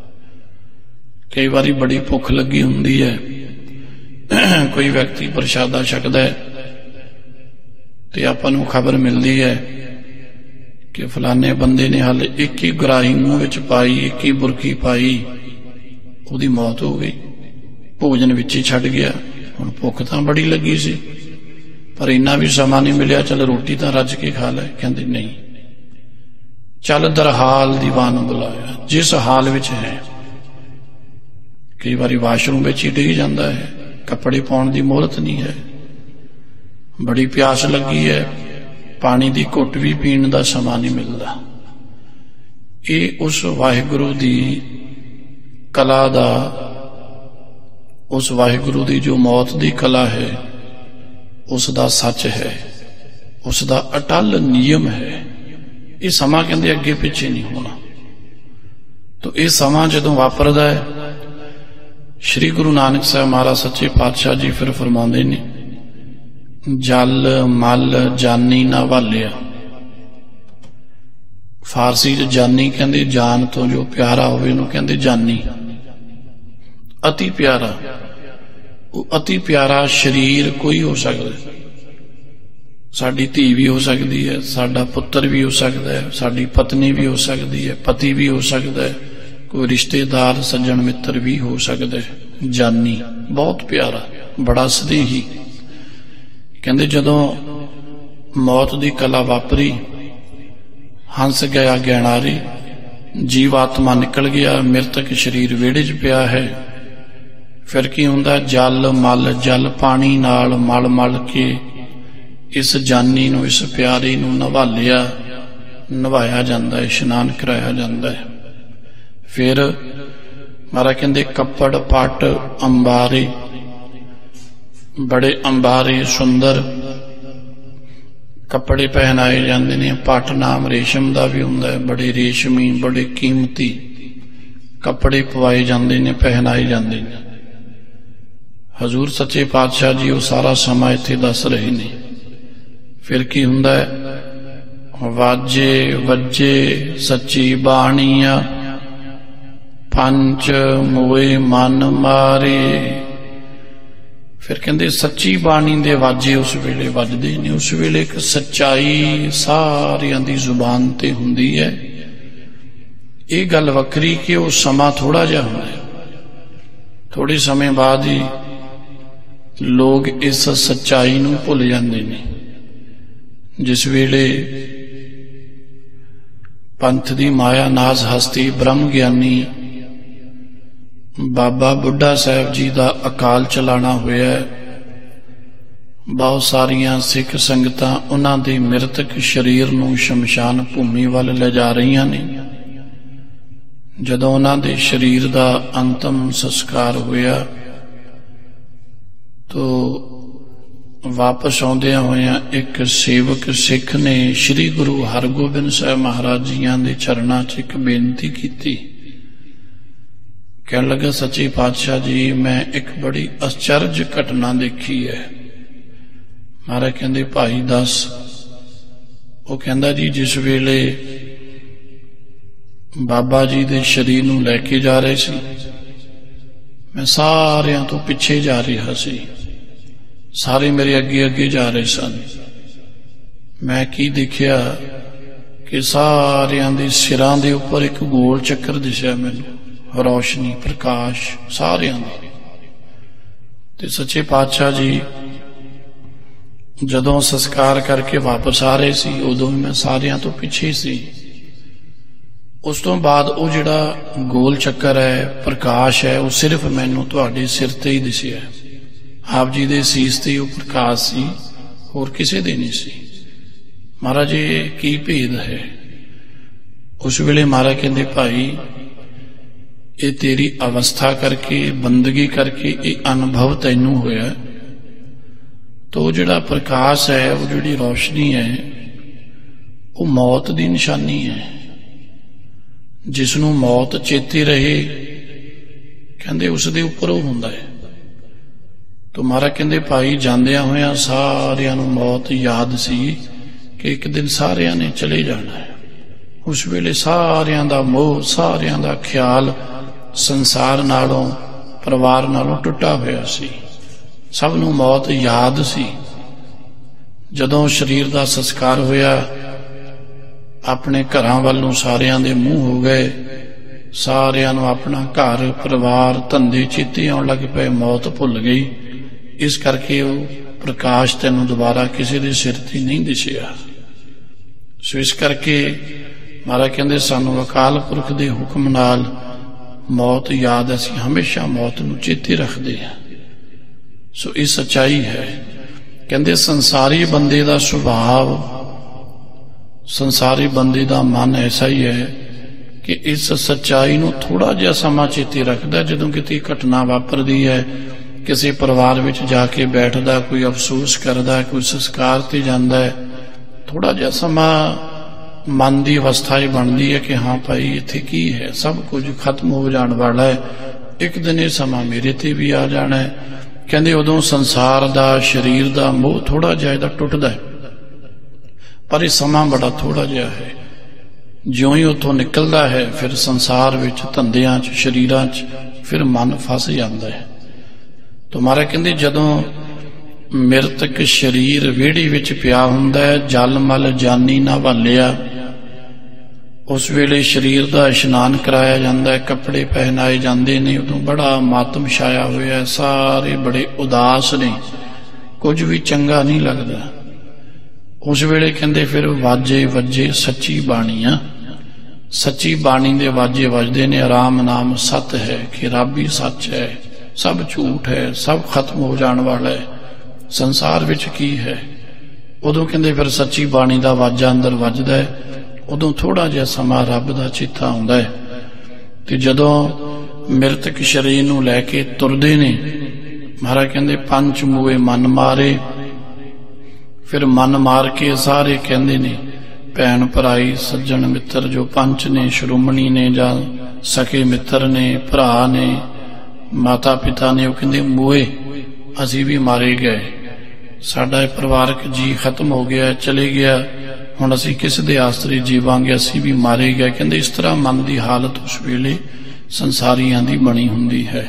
कई बारी बड़ी भुख लगी हुंदी है, कोई व्यक्ति प्रशादा छकदा है ते आपां नूं खबर मिलदी है कि फलाने बंदे ने हाले एक ही गराही मूँह विच पाई, एक ही बुरकी पाई, उहदी मौत हो गई, भोजन विच ही छड्ड गया। हुण भुख तां बड़ी लगी सी पर इन्ना भी समा नहीं मिलिया, चल रोटी तां रज के खा लै। कहंदे नहीं, चल दरहाल दीवान बुलाया। जिस हाल विच है, कई बारी वाशरूम विच ही डिग जांदा है, कपड़े पाउण दी मोहलत नहीं है, बड़ी प्यास लगी है, पानी दी घुट भी पीण दा समा नहीं मिलदा। ये उस वाहिगुरू दी कला दा, उस वाहिगुरू दी जो मौत दी कला है, ਉਸ ਦਾ ਸੱਚ ਹੈ, ਉਸ ਦਾ ਅਟੱਲ ਨਿਯਮ ਹੈ। ਇਹ ਸਮਾਂ ਕਹਿੰਦੇ ਅੱਗੇ ਪਿੱਛੇ ਨਹੀਂ ਹੋਣਾ। ਤੋ ਇਹ ਸਮਾਂ ਜਦੋਂ ਵਾਪਰਦਾ ਹੈ, ਸ਼੍ਰੀ ਗੁਰੂ ਨਾਨਕ ਸਾਹਿਬ ਮਹਾਰਾਜ ਸੱਚੇ ਪਾਤਸ਼ਾਹ ਜੀ ਫਿਰ ਫਰਮਾਉਂਦੇ ਨੇ, ਜਲ ਮਲ ਜਾਨੀ ਨਾ ਵਾਲਿਆ। ਫਾਰਸੀ ਚ ਜਾਨੀ ਕਹਿੰਦੇ ਜਾਨ ਤੋਂ ਜੋ ਪਿਆਰਾ ਹੋਵੇ ਉਹਨੂੰ ਕਹਿੰਦੇ ਜਾਨੀ। ਅਤੀ ਪਿਆਰਾ, ਉਹ ਅਤੀ ਪਿਆਰਾ ਸਰੀਰ ਕੋਈ ਹੋ ਸਕਦਾ, ਸਾਡੀ ਧੀ ਵੀ ਹੋ ਸਕਦੀ ਹੈ, ਸਾਡਾ ਪੁੱਤਰ ਵੀ ਹੋ ਸਕਦਾ ਹੈ, ਸਾਡੀ ਪਤਨੀ ਵੀ ਹੋ ਸਕਦੀ ਹੈ, ਪਤੀ ਵੀ ਹੋ ਸਕਦਾ ਹੈ, ਕੋਈ ਰਿਸ਼ਤੇਦਾਰ ਸੱਜਣ ਮਿੱਤਰ ਵੀ ਹੋ ਸਕਦਾ ਹੈ। ਜਾਨੀ ਬਹੁਤ ਪਿਆਰਾ, ਬੜਾ ਸਨੇਹੀ। ਕਹਿੰਦੇ ਜਦੋਂ ਮੌਤ ਦੀ ਕਲਾ ਵਾਪਰੀ, ਹੰਸ ਗਿਆ ਗਿਆਨਾਰੀ, ਜੀਵਾਤਮਾ ਨਿਕਲ ਗਿਆ, ਮਿਰਤਕ ਸਰੀਰ ਵਿਹੜੇ 'ਚ ਪਿਆ ਹੈ। ਫਿਰ ਕੀ ਹੁੰਦਾ, ਜਲ ਮਲ, ਜਲ ਪਾਣੀ ਨਾਲ ਮਲ ਮਲ ਕੇ ਇਸ ਜਾਨੀ ਨੂੰ, ਇਸ ਪਿਆਰੇ ਨੂੰ ਨਵਾਲਿਆ, ਨਵਾਇਆ ਜਾਂਦਾ ਹੈ, ਇਸ਼ਨਾਨ ਕਰਾਇਆ ਜਾਂਦਾ ਹੈ। ਫਿਰ ਮਹਾਰਾਜ ਕਹਿੰਦੇ ਕੱਪੜ ਪੱਟ ਅੰਬਾਰੇ, ਬੜੇ ਅੰਬਾਰੇ ਸੁੰਦਰ ਕੱਪੜੇ ਪਹਿਨਾਏ ਜਾਂਦੇ ਨੇ। ਪੱਟ ਨਾਮ ਰੇਸ਼ਮ ਦਾ ਵੀ ਹੁੰਦਾ ਹੈ, ਬੜੇ ਰੇਸ਼ਮੀ ਬੜੇ ਕੀਮਤੀ ਕੱਪੜੇ ਪਵਾਏ ਜਾਂਦੇ ਨੇ, ਪਹਿਨਾਏ ਜਾਂਦੇ ਨੇ। ਹਜ਼ੂਰ ਸੱਚੇ ਪਾਤਸ਼ਾਹ ਜੀ ਉਹ ਸਾਰਾ ਸਮਾਂ ਇੱਥੇ ਦੱਸ ਰਹੇ ਨੇ। ਫਿਰ ਕੀ ਹੁੰਦਾ ਹੈ, ਵਾਜੇ ਵੱਜੇ ਸੱਚੀ ਬਾਣੀਆ, ਪੰਚ ਮੋਏ ਮਨ ਮਾਰੇ। ਫਿਰ ਕਹਿੰਦੇ ਸੱਚੀ ਬਾਣੀ ਦੇ ਵਾਜੇ ਉਸ ਵੇਲੇ ਵੱਜਦੇ ਨੇ। ਉਸ ਵੇਲੇ ਇੱਕ ਸੱਚਾਈ ਸਾਰਿਆਂ ਦੀ ਜ਼ੁਬਾਨ ਤੇ ਹੁੰਦੀ ਹੈ। ਇਹ ਗੱਲ ਵੱਖਰੀ ਕਿ ਉਹ ਸਮਾਂ ਥੋੜਾ ਜਿਹਾ ਹੁੰਦਾ ਹੈ, ਥੋੜੇ ਸਮੇਂ ਬਾਅਦ ਹੀ ਲੋਕ ਇਸ ਸੱਚਾਈ ਨੂੰ ਭੁੱਲ ਜਾਂਦੇ ਨੇ। ਜਿਸ ਵੇਲੇ ਪੰਥ ਦੀ ਮਾਇਆ ਨਾਜ਼ ਹਸਤੀ ਬ੍ਰਹਮ ਗਿਆਨੀ ਬਾਬਾ ਬੁੱਢਾ ਸਾਹਿਬ ਜੀ ਦਾ ਅਕਾਲ ਚਲਾਣਾ ਹੋਇਆ, ਬਹੁਤ ਸਾਰੀਆਂ ਸਿੱਖ ਸੰਗਤਾਂ ਉਹਨਾਂ ਦੇ ਮਿਰਤਕ ਸਰੀਰ ਨੂੰ ਸ਼ਮਸ਼ਾਨ ਭੂਮੀ ਵੱਲ ਲੈ ਜਾ ਰਹੀਆਂ ਨੇ। ਜਦੋਂ ਉਹਨਾਂ ਦੇ ਸਰੀਰ ਦਾ ਅੰਤਮ ਸੰਸਕਾਰ ਹੋਇਆ ਤੋ ਵਾਪਸ ਆਉਂਦਿਆਂ ਹੋਇਆਂ ਇੱਕ ਸੇਵਕ ਸਿੱਖ ਨੇ ਸ੍ਰੀ ਗੁਰੂ ਹਰਗੋਬਿੰਦ ਸਾਹਿਬ ਮਹਾਰਾਜ ਜੀਆਂ ਦੇ ਚਰਨਾਂ 'ਚ ਇੱਕ ਬੇਨਤੀ ਕੀਤੀ। ਕਹਿਣ ਲੱਗਾ, ਸੱਚੇ ਪਾਤਸ਼ਾਹ ਜੀ, ਮੈਂ ਇੱਕ ਬੜੀ ਅਚਰਜ ਘਟਨਾ ਦੇਖੀ ਹੈ। ਮਹਾਰਾਜ ਕਹਿੰਦੇ, ਭਾਈ ਦੱਸ। ਉਹ ਕਹਿੰਦਾ, ਜੀ ਜਿਸ ਵੇਲੇ ਬਾਬਾ ਜੀ ਦੇ ਸਰੀਰ ਨੂੰ ਲੈ ਕੇ ਜਾ ਰਹੇ ਸੀ, ਮੈਂ ਸਾਰਿਆਂ ਤੋਂ ਪਿੱਛੇ ਜਾ ਰਿਹਾ ਸੀ, ਸਾਰੇ ਮੇਰੇ ਅੱਗੇ ਅੱਗੇ ਜਾ ਰਹੇ ਸਨ। ਮੈਂ ਕੀ ਦੇਖਿਆ ਕਿ ਸਾਰਿਆਂ ਦੇ ਸਿਰਾਂ ਦੇ ਉੱਪਰ ਇੱਕ ਗੋਲ ਚੱਕਰ ਦਿਸਿਆ ਮੈਨੂੰ, ਰੌਸ਼ਨੀ ਪ੍ਰਕਾਸ਼ ਸਾਰਿਆਂ ਦੀ। ਤੇ ਸੱਚੇ ਪਾਤਸ਼ਾਹ ਜੀ ਜਦੋਂ ਸੰਸਕਾਰ ਕਰਕੇ ਵਾਪਸ ਆ ਰਹੇ ਸੀ, ਉਦੋਂ ਵੀ ਮੈਂ ਸਾਰਿਆਂ ਤੋਂ ਪਿੱਛੇ ਸੀ। ਉਸ ਤੋਂ ਬਾਅਦ ਉਹ ਜਿਹੜਾ ਗੋਲ ਚੱਕਰ ਹੈ, ਪ੍ਰਕਾਸ਼ ਹੈ, ਉਹ ਸਿਰਫ ਮੈਨੂੰ ਤੁਹਾਡੇ ਸਿਰ ਤੇ ਹੀ ਦਿਸਿਆ। ਆਪ ਜੀ ਦੇ ਸੀਸ ਤੇ ਉਹ ਪ੍ਰਕਾਸ਼ ਸੀ, ਹੋਰ ਕਿਸੇ ਦੇ ਨਹੀਂ ਸੀ। ਮਹਾਰਾਜ ਇਹ ਕੀ ਭੇਦ ਹੈ? ਉਸ ਵੇਲੇ ਮਹਾਰਾਜ ਕਹਿੰਦੇ, ਭਾਈ ਇਹ ਤੇਰੀ ਅਵਸਥਾ ਕਰਕੇ, ਬੰਦਗੀ ਕਰਕੇ ਇਹ ਅਨੁਭਵ ਤੈਨੂੰ ਹੋਇਆ। ਤੋ ਉਹ ਜਿਹੜਾ ਪ੍ਰਕਾਸ਼ ਹੈ, ਉਹ ਜਿਹੜੀ ਰੌਸ਼ਨੀ ਹੈ, ਉਹ ਮੌਤ ਦੀ ਨਿਸ਼ਾਨੀ ਹੈ। ਜਿਸ ਨੂੰ ਮੌਤ ਚੇਤੇ ਰਹੇ, ਕਹਿੰਦੇ ਉਸ ਦੇ ਉੱਪਰ ਉਹ ਹੁੰਦਾ ਹੈ। ਤੋ ਮਹਾਰਾਜ ਕਹਿੰਦੇ, ਭਾਈ ਜਾਂਦਿਆਂ ਹੋਇਆਂ ਸਾਰਿਆਂ ਨੂੰ ਮੌਤ ਯਾਦ ਸੀ ਕਿ ਇੱਕ ਦਿਨ ਸਾਰਿਆਂ ਨੇ ਚਲੇ ਜਾਣਾ ਹੈ। ਉਸ ਵੇਲੇ ਸਾਰਿਆਂ ਦਾ ਮੋਹ, ਸਾਰਿਆਂ ਦਾ ਖਿਆਲ ਸੰਸਾਰ ਨਾਲੋਂ, ਪਰਿਵਾਰ ਨਾਲੋਂ ਟੁੱਟਾ ਹੋਇਆ ਸੀ। ਸਭ ਨੂੰ ਮੌਤ ਯਾਦ ਸੀ। ਜਦੋਂ ਸਰੀਰ ਦਾ ਸੰਸਕਾਰ ਹੋਇਆ, ਆਪਣੇ ਘਰਾਂ ਵੱਲ ਨੂੰ ਸਾਰਿਆਂ ਦੇ ਮੂੰਹ ਹੋ ਗਏ। ਸਾਰਿਆਂ ਨੂੰ ਆਪਣਾ ਘਰ, ਪਰਿਵਾਰ, ਧੰਦੇ ਚੇਤੇ ਆਉਣ ਲੱਗ ਪਏ। ਮੌਤ ਭੁੱਲ ਗਈ। ਇਸ ਕਰਕੇ ਉਹ ਪ੍ਰਕਾਸ਼ ਤੈਨੂੰ ਦੁਬਾਰਾ ਕਿਸੇ ਦੇ ਸਿਰ ਤੇ ਨਹੀਂ ਦਿਸਿਆ। ਸੋ ਇਸ ਕਰਕੇ ਮਹਾਰਾਜ ਕਹਿੰਦੇ, ਸਾਨੂੰ ਅਕਾਲ ਪੁਰਖ ਦੇ ਹੁਕਮ ਨਾਲ ਮੌਤ ਯਾਦ, ਅਸੀਂ ਹਮੇਸ਼ਾ ਮੌਤ ਨੂੰ ਚੇਤੇ ਰੱਖਦੇ ਹਾਂ। ਸੋ ਇਹ ਸੱਚਾਈ ਹੈ। ਕਹਿੰਦੇ ਸੰਸਾਰੀ ਬੰਦੇ ਦਾ ਸੁਭਾਵ, ਸੰਸਾਰੀ ਬੰਦੇ ਦਾ ਮਨ ਐਸਾ ਹੀ ਹੈ ਕਿ ਇਸ ਸੱਚਾਈ ਨੂੰ ਥੋੜਾ ਜਿਹਾ ਸਮਾਂ ਚੇਤੇ ਰੱਖਦਾ। ਜਦੋਂ ਕਿਤੇ ਘਟਨਾ ਵਾਪਰਦੀ ਹੈ, ਕਿਸੇ ਪਰਿਵਾਰ ਵਿੱਚ ਜਾ ਕੇ ਬੈਠਦਾ, ਕੋਈ ਅਫਸੋਸ ਕਰਦਾ, ਕੋਈ ਸੰਸਕਾਰ ਤੇ ਜਾਂਦਾ ਹੈ, ਥੋੜਾ ਜਿਹਾ ਸਮਾਂ ਮਨ ਦੀ ਅਵਸਥਾ ਹੀ ਬਣਦੀ ਹੈ ਕਿ ਹਾਂ ਭਾਈ ਇੱਥੇ ਕੀ ਹੈ, ਸਭ ਕੁਝ ਖਤਮ ਹੋ ਜਾਣ ਵਾਲਾ ਹੈ, ਇੱਕ ਦਿਨ ਇਹ ਸਮਾਂ ਮੇਰੇ ਤੇ ਵੀ ਆ ਜਾਣਾ ਹੈ। ਕਹਿੰਦੇ ਉਦੋਂ ਸੰਸਾਰ ਦਾ, ਸਰੀਰ ਦਾ ਮੋਹ ਥੋੜਾ ਜਿਹਾ ਇਹਦਾ ਟੁੱਟਦਾ ਹੈ, ਪਰ ਇਹ ਸਮਾਂ ਬੜਾ ਥੋੜਾ ਜਿਹਾ ਹੈ। ਜਿਉਂ ਹੀ ਉੱਥੋਂ ਨਿਕਲਦਾ ਹੈ ਫਿਰ ਸੰਸਾਰ ਵਿੱਚ, ਧੰਦਿਆਂ 'ਚ, ਸਰੀਰਾਂ 'ਚ ਫਿਰ ਮਨ ਫਸ ਜਾਂਦਾ ਹੈ। ਤਾਂ ਮਹਾਰਾਜ ਕਹਿੰਦੇ ਜਦੋਂ ਮਿਰਤਕ ਸਰੀਰ ਵਿਹੜੀ ਵਿੱਚ ਪਿਆ ਹੁੰਦਾ ਹੈ, ਜਲ ਮਲ ਜਾਨੀ ਨਾ ਭਾਲਿਆ, ਉਸ ਵੇਲੇ ਸਰੀਰ ਦਾ ਇਸ਼ਨਾਨ ਕਰਾਇਆ ਜਾਂਦਾ ਹੈ, ਕੱਪੜੇ ਪਹਿਨਾਏ ਜਾਂਦੇ ਨੇ, ਉਦੋਂ ਬੜਾ ਮਾਤਮ ਛਾਇਆ ਹੋਇਆ, ਸਾਰੇ ਬੜੇ ਉਦਾਸ ਨੇ, ਕੁਝ ਵੀ ਚੰਗਾ ਨਹੀਂ ਲੱਗਦਾ। ਉਸ ਵੇਲੇ ਕਹਿੰਦੇ ਫਿਰ ਵਾਜੇ ਵੱਜੇ ਸੱਚੀ ਬਾਣੀਆਂ, ਸੱਚੀ ਬਾਣੀ ਦੇ ਵਾਜੇ ਵੱਜਦੇ ਨੇ, ਆਰਾਮ ਨਾਮ ਸਤ ਹੈ, ਕਿ ਰੱਬ ਹੀ ਸੱਚ ਹੈ, ਸਭ ਝੂਠ ਹੈ, ਸਭ ਖਤਮ ਹੋ ਜਾਣ ਵਾਲਾ ਹੈ, ਸੰਸਾਰ ਵਿੱਚ ਕੀ ਹੈ। ਉਦੋਂ ਕਹਿੰਦੇ ਫਿਰ ਸੱਚੀ ਬਾਣੀ ਦਾ ਵਾਜਾ ਅੰਦਰ ਵੱਜਦਾ ਹੈ, ਉਦੋਂ ਥੋੜਾ ਜਿਹਾ ਸਮਾਂ ਰੱਬ ਦਾ ਚੇਤਾ ਆਉਂਦਾ ਹੈ। ਤੇ ਜਦੋਂ ਮਿਰਤਕ ਸਰੀਰ ਨੂੰ ਲੈ ਕੇ ਤੁਰਦੇ ਨੇ, ਮਹਾਰਾਜ ਕਹਿੰਦੇ ਪੰਜ ਮੂਏ ਮਨ ਮਾਰੇ, ਫਿਰ ਮਨ ਮਾਰ ਕੇ ਸਾਰੇ ਕਹਿੰਦੇ ਨੇ ਭੈਣ ਭਰਾਈ ਸੱਜਣ ਮਿੱਤਰ ਜੋ ਪੰਜ ਨੇ, ਸ਼੍ਰੋਮਣੀ ਨੇ ਜਾਂ ਸਕੇ ਮਿੱਤਰ ਨੇ, ਭਰਾ ਨੇ, ਮਾਤਾ ਪਿਤਾ ਨੇ, ਉਹ ਕਹਿੰਦੇ ਮੂਏ ਅਸੀਂ ਵੀ ਮਾਰੇ ਗਏ, ਸਾਡਾ ਇਹ ਪਰਿਵਾਰਕ ਜੀ ਖਤਮ ਹੋ ਗਿਆ, ਚਲੇ ਗਿਆ, ਹੁਣ ਅਸੀਂ ਕਿਸ ਦੇ ਆਸਰੇ ਜੀਵਾਂਗੇ, ਅਸੀਂ ਵੀ ਮਾਰੇ ਗਏ। ਕਹਿੰਦੇ ਇਸ ਤਰ੍ਹਾਂ ਮਨ ਦੀ ਹਾਲਤ ਉਸ ਵੇਲੇ ਸੰਸਾਰੀਆਂ ਦੀ ਬਣੀ ਹੁੰਦੀ ਹੈ।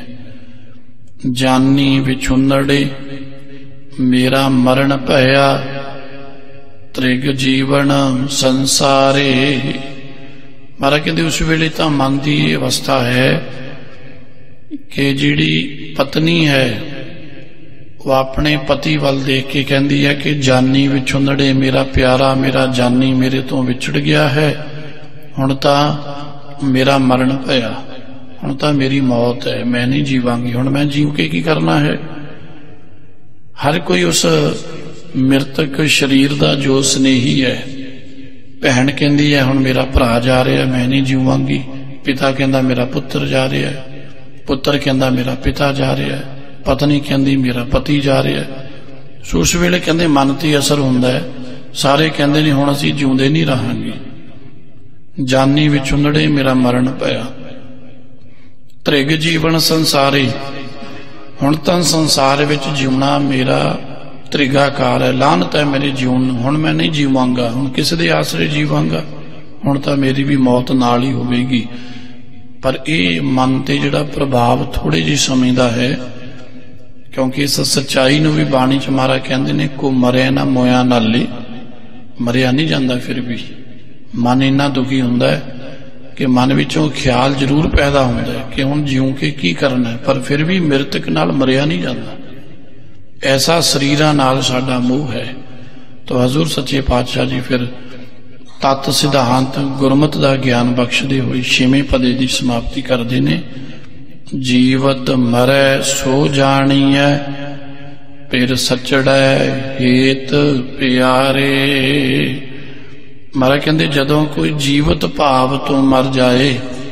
ਜਾਨੀ ਵਿਛੁੰਨੜੇ ਮੇਰਾ ਮਰਨ ਭਇਆ, ਤ੍ਰਿਗ ਜੀਵਨ ਸੰਸਾਰੇ। ਮਹਾਰਾਜ ਕਹਿੰਦੇ ਉਸ ਵੇਲੇ ਤਾਂ ਮਨ ਦੀ ਇਹ ਅਵਸਥਾ ਹੈ ਕਿ ਜਿਹੜੀ ਪਤਨੀ ਹੈ ਉਹ ਆਪਣੇ ਪਤੀ ਵੱਲ ਦੇਖ ਕੇ ਕਹਿੰਦੀ ਹੈ ਕਿ ਜਾਨੀ ਵਿਛੁੰਨੜੇ, ਮੇਰਾ ਪਿਆਰਾ, ਮੇਰਾ ਜਾਨੀ ਮੇਰੇ ਤੋਂ ਵਿਛੜ ਗਿਆ ਹੈ, ਹੁਣ ਤਾਂ ਮੇਰਾ ਮਰਨ ਭਇਆ, ਹੁਣ ਤਾਂ ਮੇਰੀ ਮੌਤ ਹੈ, ਮੈਂ ਨਹੀਂ ਜੀਵਾਂਗੀ, ਹੁਣ ਮੈਂ ਜੀਵ ਕੇ ਕੀ ਕਰਨਾ ਹੈ। ਹਰ ਕੋਈ ਉਸ ਮਿਰਤਕ ਸਰੀਰ ਦਾ ਜੋ ਸਨੇਹੀ ਹੈ, ਭੈਣ ਕਹਿੰਦੀ ਹੈ ਹੁਣ ਮੇਰਾ ਭਰਾ ਜਾ ਰਿਹਾ, ਮੈਂ ਨਹੀਂ ਜੀਵਾਂਗੀ, ਪਿਤਾ ਕਹਿੰਦਾ ਮੇਰਾ ਪੁੱਤਰ ਜਾ ਰਿਹਾ, ਪੁੱਤਰ ਕਹਿੰਦਾ ਮੇਰਾ ਪਿਤਾ ਜਾ ਰਿਹਾ, ਪਤਨੀ ਕਹਿੰਦੀ ਮੇਰਾ ਪਤੀ ਜਾ ਰਿਹਾ। ਸੋ ਉਸ ਵੇਲੇ ਕਹਿੰਦੇ ਮਨ ਤੇ ਅਸਰ ਹੁੰਦਾ ਹੈ, ਸਾਰੇ ਕਹਿੰਦੇ ਨੇ ਹੁਣ ਅਸੀਂ ਜਿਉਂਦੇ ਨਹੀਂ ਰਹਾਂਗੇ। ਜਾਨੀ ਵਿਛੁੰਨੜੇ ਮੇਰਾ ਮਰਨ ਭਇਆ, ਤ੍ਰਿਗ ਜੀਵਨ ਸੰਸਾਰੇ, ਹੁਣ ਤਾਂ ਸੰਸਾਰ ਵਿੱਚ ਜਿਉਣਾ ਮੇਰਾ ਤ੍ਰਿਗਾਕਾਰ ਹੈ, ਲਾਹਨਤ ਹੈ ਮੇਰੇ ਜੀਵਨ ਨੂੰ, ਹੁਣ ਮੈਂ ਨਹੀਂ ਜੀਵਾਂਗਾ, ਹੁਣ ਕਿਸ ਦੇ ਆਸਰੇ ਜੀਵਾਂਗਾ, ਹੁਣ ਤਾਂ ਮੇਰੀ ਵੀ ਮੌਤ ਨਾਲ ਹੀ ਹੋਵੇਗੀ। ਪਰ ਇਹ ਮਨ ਤੇ ਜਿਹੜਾ ਪ੍ਰਭਾਵ ਥੋੜੇ ਜਿਹੇ ਸਮੇਂ ਦਾ ਹੈ, ਕਿਉਂਕਿ ਇਸ ਸੱਚਾਈ ਨੂੰ ਵੀ ਬਾਣੀ ਚ ਮਹਾਰਾਜ ਕਹਿੰਦੇ ਨੇ ਕੋ ਮਰਿਆ ਨਾ ਮੋਇਆ ਨਾਲੇ, ਮਰਿਆ ਨਹੀਂ ਜਾਂਦਾ, ਫਿਰ ਵੀ ਮਨ ਇੰਨਾ ਦੁਖੀ ਹੁੰਦਾ ਹੈ ਕਿ ਮਨ ਵਿੱਚੋਂ ਖਿਆਲ ਜ਼ਰੂਰ ਪੈਦਾ ਹੁੰਦਾ ਹੈ ਕਿ ਹੁਣ ਜਿਉਂ ਕੇ ਕੀ ਕਰਨਾ ਹੈ, ਪਰ ਫਿਰ ਵੀ ਮਿਰਤਕ ਨਾਲ ਮਰਿਆ ਨਹੀਂ ਜਾਂਦਾ। ਐਸਾ ਸਰੀਰਾਂ ਨਾਲ ਸਾਡਾ ਮੋਹ ਹੈ। ਤਾਂ ਹਜ਼ੂਰ ਸੱਚੇ ਪਾਤਸ਼ਾਹ ਜੀ ਫਿਰ ਤਤ ਸਿਧਾਂਤ ਗੁਰਮਤਿ ਦਾ ਗਿਆਨ ਬਖਸ਼ਦੇ ਹੋਏ 6ਵੇਂ ਪਦੇ ਦੀ ਸਮਾਪਤੀ ਕਰਦੇ ਨੇ। ਜੀਵਤ ਮਰੈ ਸੋ ਜਾਣੀਐ, ਫਿਰ ਸਚੜੈ ਹੇਤ ਪਿਆਰੇ। ਮਹਾਰਾਜ ਕਹਿੰਦੇ ਜਦੋਂ ਕੋਈ ਜੀਵਤ ਭਾਵ ਤੋਂ ਮਰ ਜਾਏ,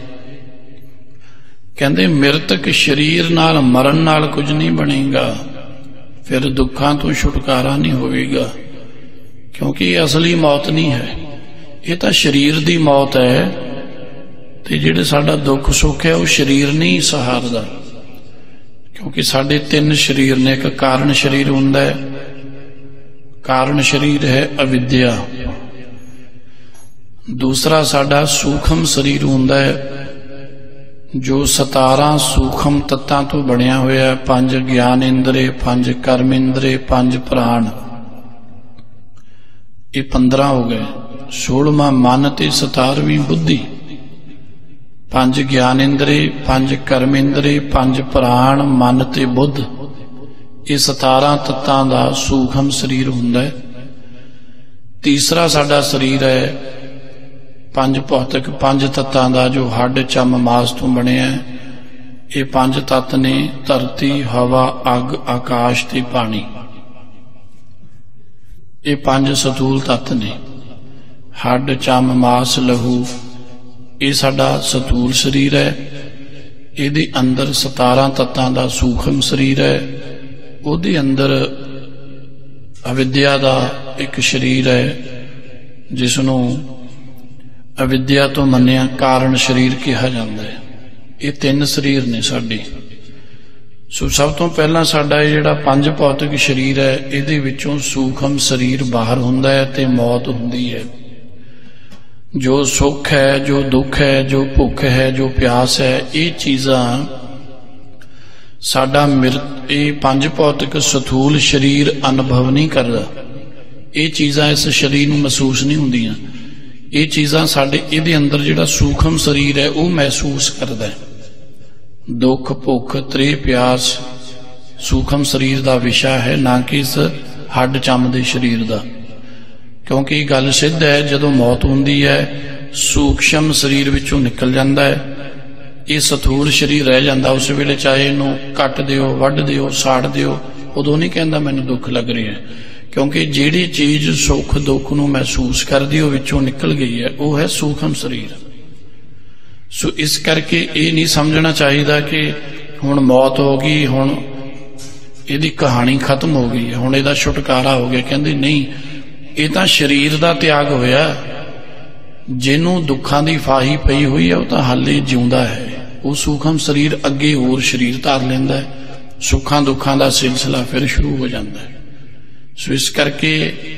ਕਹਿੰਦੇ ਮਿਰਤਕ ਸਰੀਰ ਨਾਲ ਮਰਨ ਨਾਲ ਕੁਝ ਨਹੀਂ ਬਣੇਗਾ, ਫਿਰ ਦੁੱਖਾਂ ਤੋਂ ਛੁਟਕਾਰਾ ਨਹੀਂ ਹੋਵੇਗਾ, ਕਿਉਂਕਿ ਇਹ ਅਸਲੀ ਮੌਤ ਨਹੀਂ ਹੈ, ਇਹ ਤਾਂ ਸਰੀਰ ਦੀ ਮੌਤ ਹੈ। ਤੇ ਜਿਹੜੇ ਸਾਡਾ ਦੁੱਖ ਸੁੱਖ ਹੈ ਉਹ ਸਰੀਰ ਨਹੀਂ ਸਹਾਰਦਾ, ਕਿਉਂਕਿ ਸਾਡੇ 3 ਸਰੀਰ ਨੇ। ਇੱਕ ਕਾਰਨ ਸਰੀਰ ਹੁੰਦਾ ਹੈ, ਕਾਰਨ ਸਰੀਰ ਹੈ ਅਵਿਦਿਆ। ਦੂਸਰਾ ਸਾਡਾ ਸੂਖਮ ਸਰੀਰ ਹੁੰਦਾ ਹੈ, ਜੋ 17 ਸੂਖਮ ਤੱਤਾਂ ਤੋਂ ਬਣਿਆ ਹੋਇਆ, 5 ਗਿਆਨ ਇੰਦਰੇ, 5 ਕਰਮ ਇੰਦਰੇ, 5 ਪ੍ਰਾਣ, ਇਹ 15 ਹੋ ਗਏ। 16ਵਾਂ ਮਨ ਤੇ 17ਵੀਂ ਬੁੱਧੀ, 5 ਗਿਆਨ ਇੰਦਰੇ, 5 ਕਰਮ ਇੰਦਰੇ, 5 ਪ੍ਰਾਣ, ਮਨ ਤੇ ਬੁੱਧ, ਇਹ 17 ਤੱਤਾਂ ਦਾ ਸੂਖਮ ਸਰੀਰ ਹੁੰਦਾ ਹੈ। ਤੀਸਰਾ ਸਾਡਾ ਸਰੀਰ ਹੈ 5 ਭੌਤਿਕ 5 ਤੱਤਾਂ ਦਾ, ਜੋ ਹੱਡ ਚੰਮ ਮਾਸ ਤੋਂ ਬਣਿਆ ਹੈ। ਇਹ 5 ਤੱਤ ਨੇ, ਧਰਤੀ, ਹਵਾ, ਅੱਗ, ਆਕਾਸ਼ ਤੇ ਪਾਣੀ। ਇਹ 5 ਸਤੂਲ ਤੱਤ ਨੇ। ਹੱਡ ਚੰਮ ਮਾਸ ਲਹੂ, ਇਹ ਸਾਡਾ ਸਤੂਲ ਸਰੀਰ ਹੈ। ਇਹਦੇ ਅੰਦਰ 17 ਤੱਤਾਂ ਦਾ ਸੂਖਮ ਸਰੀਰ ਹੈ, ਉਹਦੇ ਅੰਦਰ ਅਵਿਦਿਆ ਦਾ ਇੱਕ ਸਰੀਰ ਹੈ ਜਿਸ ਨੂੰ ਅਵਿਦਿਆ ਤੋਂ ਮੰਨਿਆ ਕਾਰਨ ਸਰੀਰ ਕਿਹਾ ਜਾਂਦਾ ਹੈ। ਇਹ 3 ਸਰੀਰ ਨੇ ਸਾਡੇ। ਸੋ ਸਭ ਤੋਂ ਪਹਿਲਾਂ ਸਾਡਾ ਇਹ ਜਿਹੜਾ 5 ਭੌਤਿਕ ਸਰੀਰ ਹੈ, ਇਹਦੇ ਵਿੱਚੋਂ ਸੂਖਮ ਸਰੀਰ ਬਾਹਰ ਹੁੰਦਾ ਹੈ ਤੇ ਮੌਤ ਹੁੰਦੀ ਹੈ। ਜੋ ਸੁੱਖ ਹੈ, ਜੋ ਦੁੱਖ ਹੈ, ਜੋ ਭੁੱਖ ਹੈ, ਜੋ ਪਿਆਸ ਹੈ, ਇਹ ਚੀਜ਼ਾਂ ਸਾਡਾ ਇਹ 5 ਭੌਤਿਕ ਸਥੂਲ ਸਰੀਰ ਅਨੁਭਵ ਨਹੀਂ ਕਰਦਾ। ਇਹ ਚੀਜ਼ਾਂ ਇਸ ਸਰੀਰ ਨੂੰ ਮਹਿਸੂਸ ਨਹੀਂ ਹੁੰਦੀਆਂ। ਇਹ ਚੀਜ਼ਾਂ ਸਾਡੇ ਇਹਦੇ ਅੰਦਰ ਜਿਹੜਾ ਸੂਖਮ ਸਰੀਰ ਹੈ ਉਹ ਮਹਿਸੂਸ ਕਰਦਾ ਹੈ। ਦੁੱਖ, ਭੁੱਖ, ਤ੍ਰੇਹ, ਪਿਆਸ ਸੂਖਮ ਸਰੀਰ ਦਾ ਵਿਸ਼ਾ ਹੈ, ਨਾ ਕਿ ਇਸ ਹੱਡ ਚੰਮ ਦੇ ਸਰੀਰ ਦਾ। ਕਿਉਂਕਿ ਇਹ ਗੱਲ ਸਿੱਧ ਹੈ, ਜਦੋਂ ਮੌਤ ਹੁੰਦੀ ਹੈ ਸੂਖਮ ਸਰੀਰ ਵਿੱਚੋਂ ਨਿਕਲ ਜਾਂਦਾ ਹੈ, ਇਹ ਸਥੂਲ ਸਰੀਰ ਰਹਿ ਜਾਂਦਾ। ਉਸ ਵੇਲੇ ਚਾਹੇ ਇਹਨੂੰ ਕੱਟ ਦਿਓ, ਵੱਢ ਦਿਓ, ਸਾੜ ਦਿਓ, ਉਦੋਂ ਨਹੀਂ ਕਹਿੰਦਾ ਮੈਨੂੰ ਦੁੱਖ ਲੱਗ ਰਿਹਾ, ਕਿਉਂਕਿ ਜਿਹੜੀ ਚੀਜ਼ ਸੁੱਖ ਦੁੱਖ ਨੂੰ ਮਹਿਸੂਸ ਕਰਦੀ ਉਹ ਵਿੱਚੋਂ ਨਿਕਲ ਗਈ ਹੈ, ਉਹ ਹੈ ਸੂਖਮ ਸਰੀਰ। ਸੋ ਇਸ ਕਰਕੇ ਇਹ ਨਹੀਂ ਸਮਝਣਾ ਚਾਹੀਦਾ ਕਿ ਹੁਣ ਮੌਤ ਹੋ ਗਈ, ਹੁਣ ਇਹਦੀ ਕਹਾਣੀ ਖਤਮ ਹੋ ਗਈ ਹੈ, ਹੁਣ ਇਹਦਾ ਛੁਟਕਾਰਾ ਹੋ ਗਿਆ। ਕਹਿੰਦੇ ਨਹੀਂ, ਇਹ ਤਾਂ ਸਰੀਰ ਦਾ ਤਿਆਗ ਹੋਇਆ। ਜਿਹਨੂੰ ਦੁੱਖਾਂ ਦੀ ਫਾਹੀ ਪਈ ਹੋਈ ਹੈ ਉਹ ਤਾਂ ਹਾਲੇ ਜਿਉਂਦਾ ਹੈ। ਉਹ ਸੂਖਮ ਸਰੀਰ ਅੱਗੇ ਹੋਰ ਸਰੀਰ ਧਾਰ ਲੈਂਦਾ ਹੈ, ਸੁੱਖਾਂ ਦੁੱਖਾਂ ਦਾ ਸਿਲਸਿਲਾ ਫਿਰ ਸ਼ੁਰੂ ਹੋ ਜਾਂਦਾ ਹੈ। ਸੋ ਇਸ ਕਰਕੇ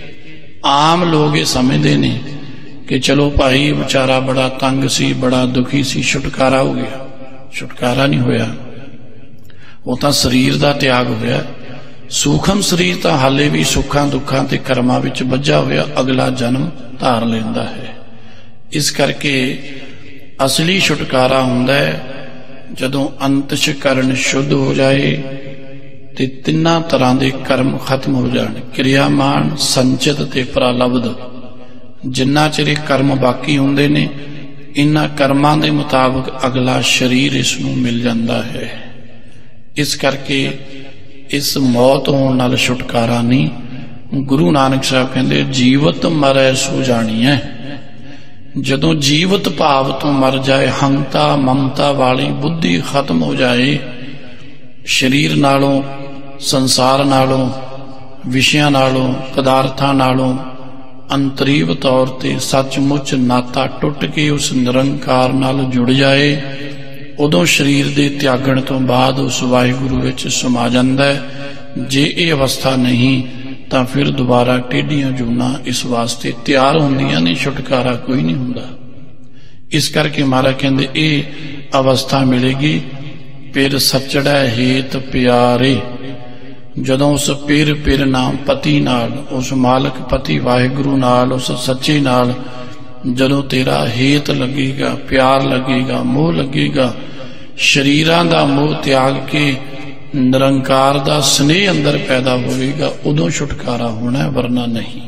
ਆਮ ਲੋਕ ਇਹ ਸਮਝਦੇ ਨੇ ਕਿ ਚਲੋ ਭਾਈ ਵਿਚਾਰਾ ਬੜਾ ਤੰਗ ਸੀ, ਬੜਾ ਦੁਖੀ ਸੀ, ਛੁਟਕਾਰਾ ਹੋ ਗਿਆ। ਛੁਟਕਾਰਾ ਨਹੀਂ ਹੋਇਆ, ਉਹ ਤਾਂ ਸਰੀਰ ਦਾ ਤਿਆਗ ਹੋਇਆ। ਸੂਖਮ ਸਰੀਰ ਤਾਂ ਹਾਲੇ ਵੀ ਸੁੱਖਾਂ ਦੁੱਖਾਂ ਤੇ ਕਰਮਾਂ ਵਿੱਚ ਬੱਝਾ ਹੋਇਆ ਅਗਲਾ ਜਨਮ ਧਾਰ ਲੈਂਦਾ ਹੈ। ਇਸ ਕਰਕੇ ਅਸਲੀ ਛੁਟਕਾਰਾ ਹੁੰਦਾ ਹੈ ਜਦੋਂ ਅੰਤਸ਼ਕਰਨ ਸ਼ੁੱਧ ਹੋ ਜਾਏ ਤੇ 3 ਤਰ੍ਹਾਂ ਦੇ ਕਰਮ ਖਤਮ ਹੋ ਜਾਣ, ਕਿਰਿਆਮਾਨ, ਸੰਚਿਤ ਤੇ ਪ੍ਰਾਲਬਧ। ਜਿੰਨਾ ਚਿਰ ਕਰਮ ਬਾਕੀ ਹੁੰਦੇ ਨੇ, ਇਨ੍ਹਾਂ ਕਰਮਾਂ ਦੇ ਮੁਤਾਬਕ ਅਗਲਾ ਸਰੀਰ ਇਸ ਨੂੰ ਮਿਲ ਜਾਂਦਾ ਹੈ। ਇਸ ਕਰਕੇ ਇਸ ਮੌਤ ਹੋਣ ਨਾਲ ਛੁਟਕਾਰਾ ਨਹੀਂ। ਗੁਰੂ ਨਾਨਕ ਸਾਹਿਬ ਕਹਿੰਦੇ ਜੀਵਤ ਮਰੈ ਸੋ ਜਾਣੀਐ। ਜਦੋਂ ਜੀਵਤ ਭਾਵ ਤੋਂ ਮਰ ਜਾਏ, ਹੰਤਾ ਮਮਤਾ ਵਾਲੀ ਬੁੱਧੀ ਖਤਮ ਹੋ ਜਾਏ, ਸਰੀਰ ਨਾਲੋਂ, ਸੰਸਾਰ ਨਾਲੋਂ, ਵਿਸ਼ਿਆਂ ਨਾਲੋਂ, ਪਦਾਰਥਾਂ ਨਾਲੋਂ ਅੰਤਰੀਵ ਤੌਰ ਤੇ ਸੱਚਮੁੱਚ ਨਾਤਾ ਟੁੱਟ ਕੇ ਉਸ ਨਿਰੰਕਾਰ ਨਾਲ ਜੁੜ ਜਾਏ, ਉਦੋਂ ਸਰੀਰ ਦੇ ਤਿਆਗਣ ਤੋਂ ਬਾਅਦ ਉਸ ਵਾਹਿਗੁਰੂ ਵਿੱਚ ਸਮਾ ਜਾਂਦਾ ਹੈ। ਜੇ ਇਹ ਅਵਸਥਾ ਨਹੀਂ ਤਾਂ ਫਿਰ ਦੁਬਾਰਾ ਟੇਢੀਆਂ ਜੂਨਾਂ ਇਸ ਵਾਸਤੇ ਤਿਆਰ ਹੁੰਦੀਆਂ ਨੇ, ਛੁਟਕਾਰਾ ਕੋਈ ਨਹੀਂ ਹੁੰਦਾ। ਇਸ ਕਰਕੇ ਮਹਾਰਾਜ ਕਹਿੰਦੇ ਇਹ ਅਵਸਥਾ ਮਿਲੇਗੀ ਫਿਰ ਸੱਚੜਾ ਹੇਤ ਪਿਆਰੇ। ਜਦੋਂ ਉਸ ਪਿਰ ਨਾਮ ਪਤੀ ਨਾਲ, ਉਸ ਮਾਲਕ ਪਤੀ ਵਾਹਿਗੁਰੂ ਨਾਲ, ਉਸ ਸੱਚੇ ਨਾਲ ਜਦੋਂ ਤੇਰਾ ਹੇਤ ਲੱਗੇਗਾ, ਪਿਆਰ ਲੱਗੇਗਾ, ਮੋਹ ਲੱਗੇਗਾ, ਸਰੀਰਾਂ ਦਾ ਮੋਹ ਤਿਆਗ ਕੇ ਨਿਰੰਕਾਰ ਦਾ ਸਨੇਹ ਅੰਦਰ ਪੈਦਾ ਹੋਵੇਗਾ, ਉਦੋਂ ਛੁਟਕਾਰਾ ਹੋਣਾ, ਵਰਨਾ ਨਹੀਂ।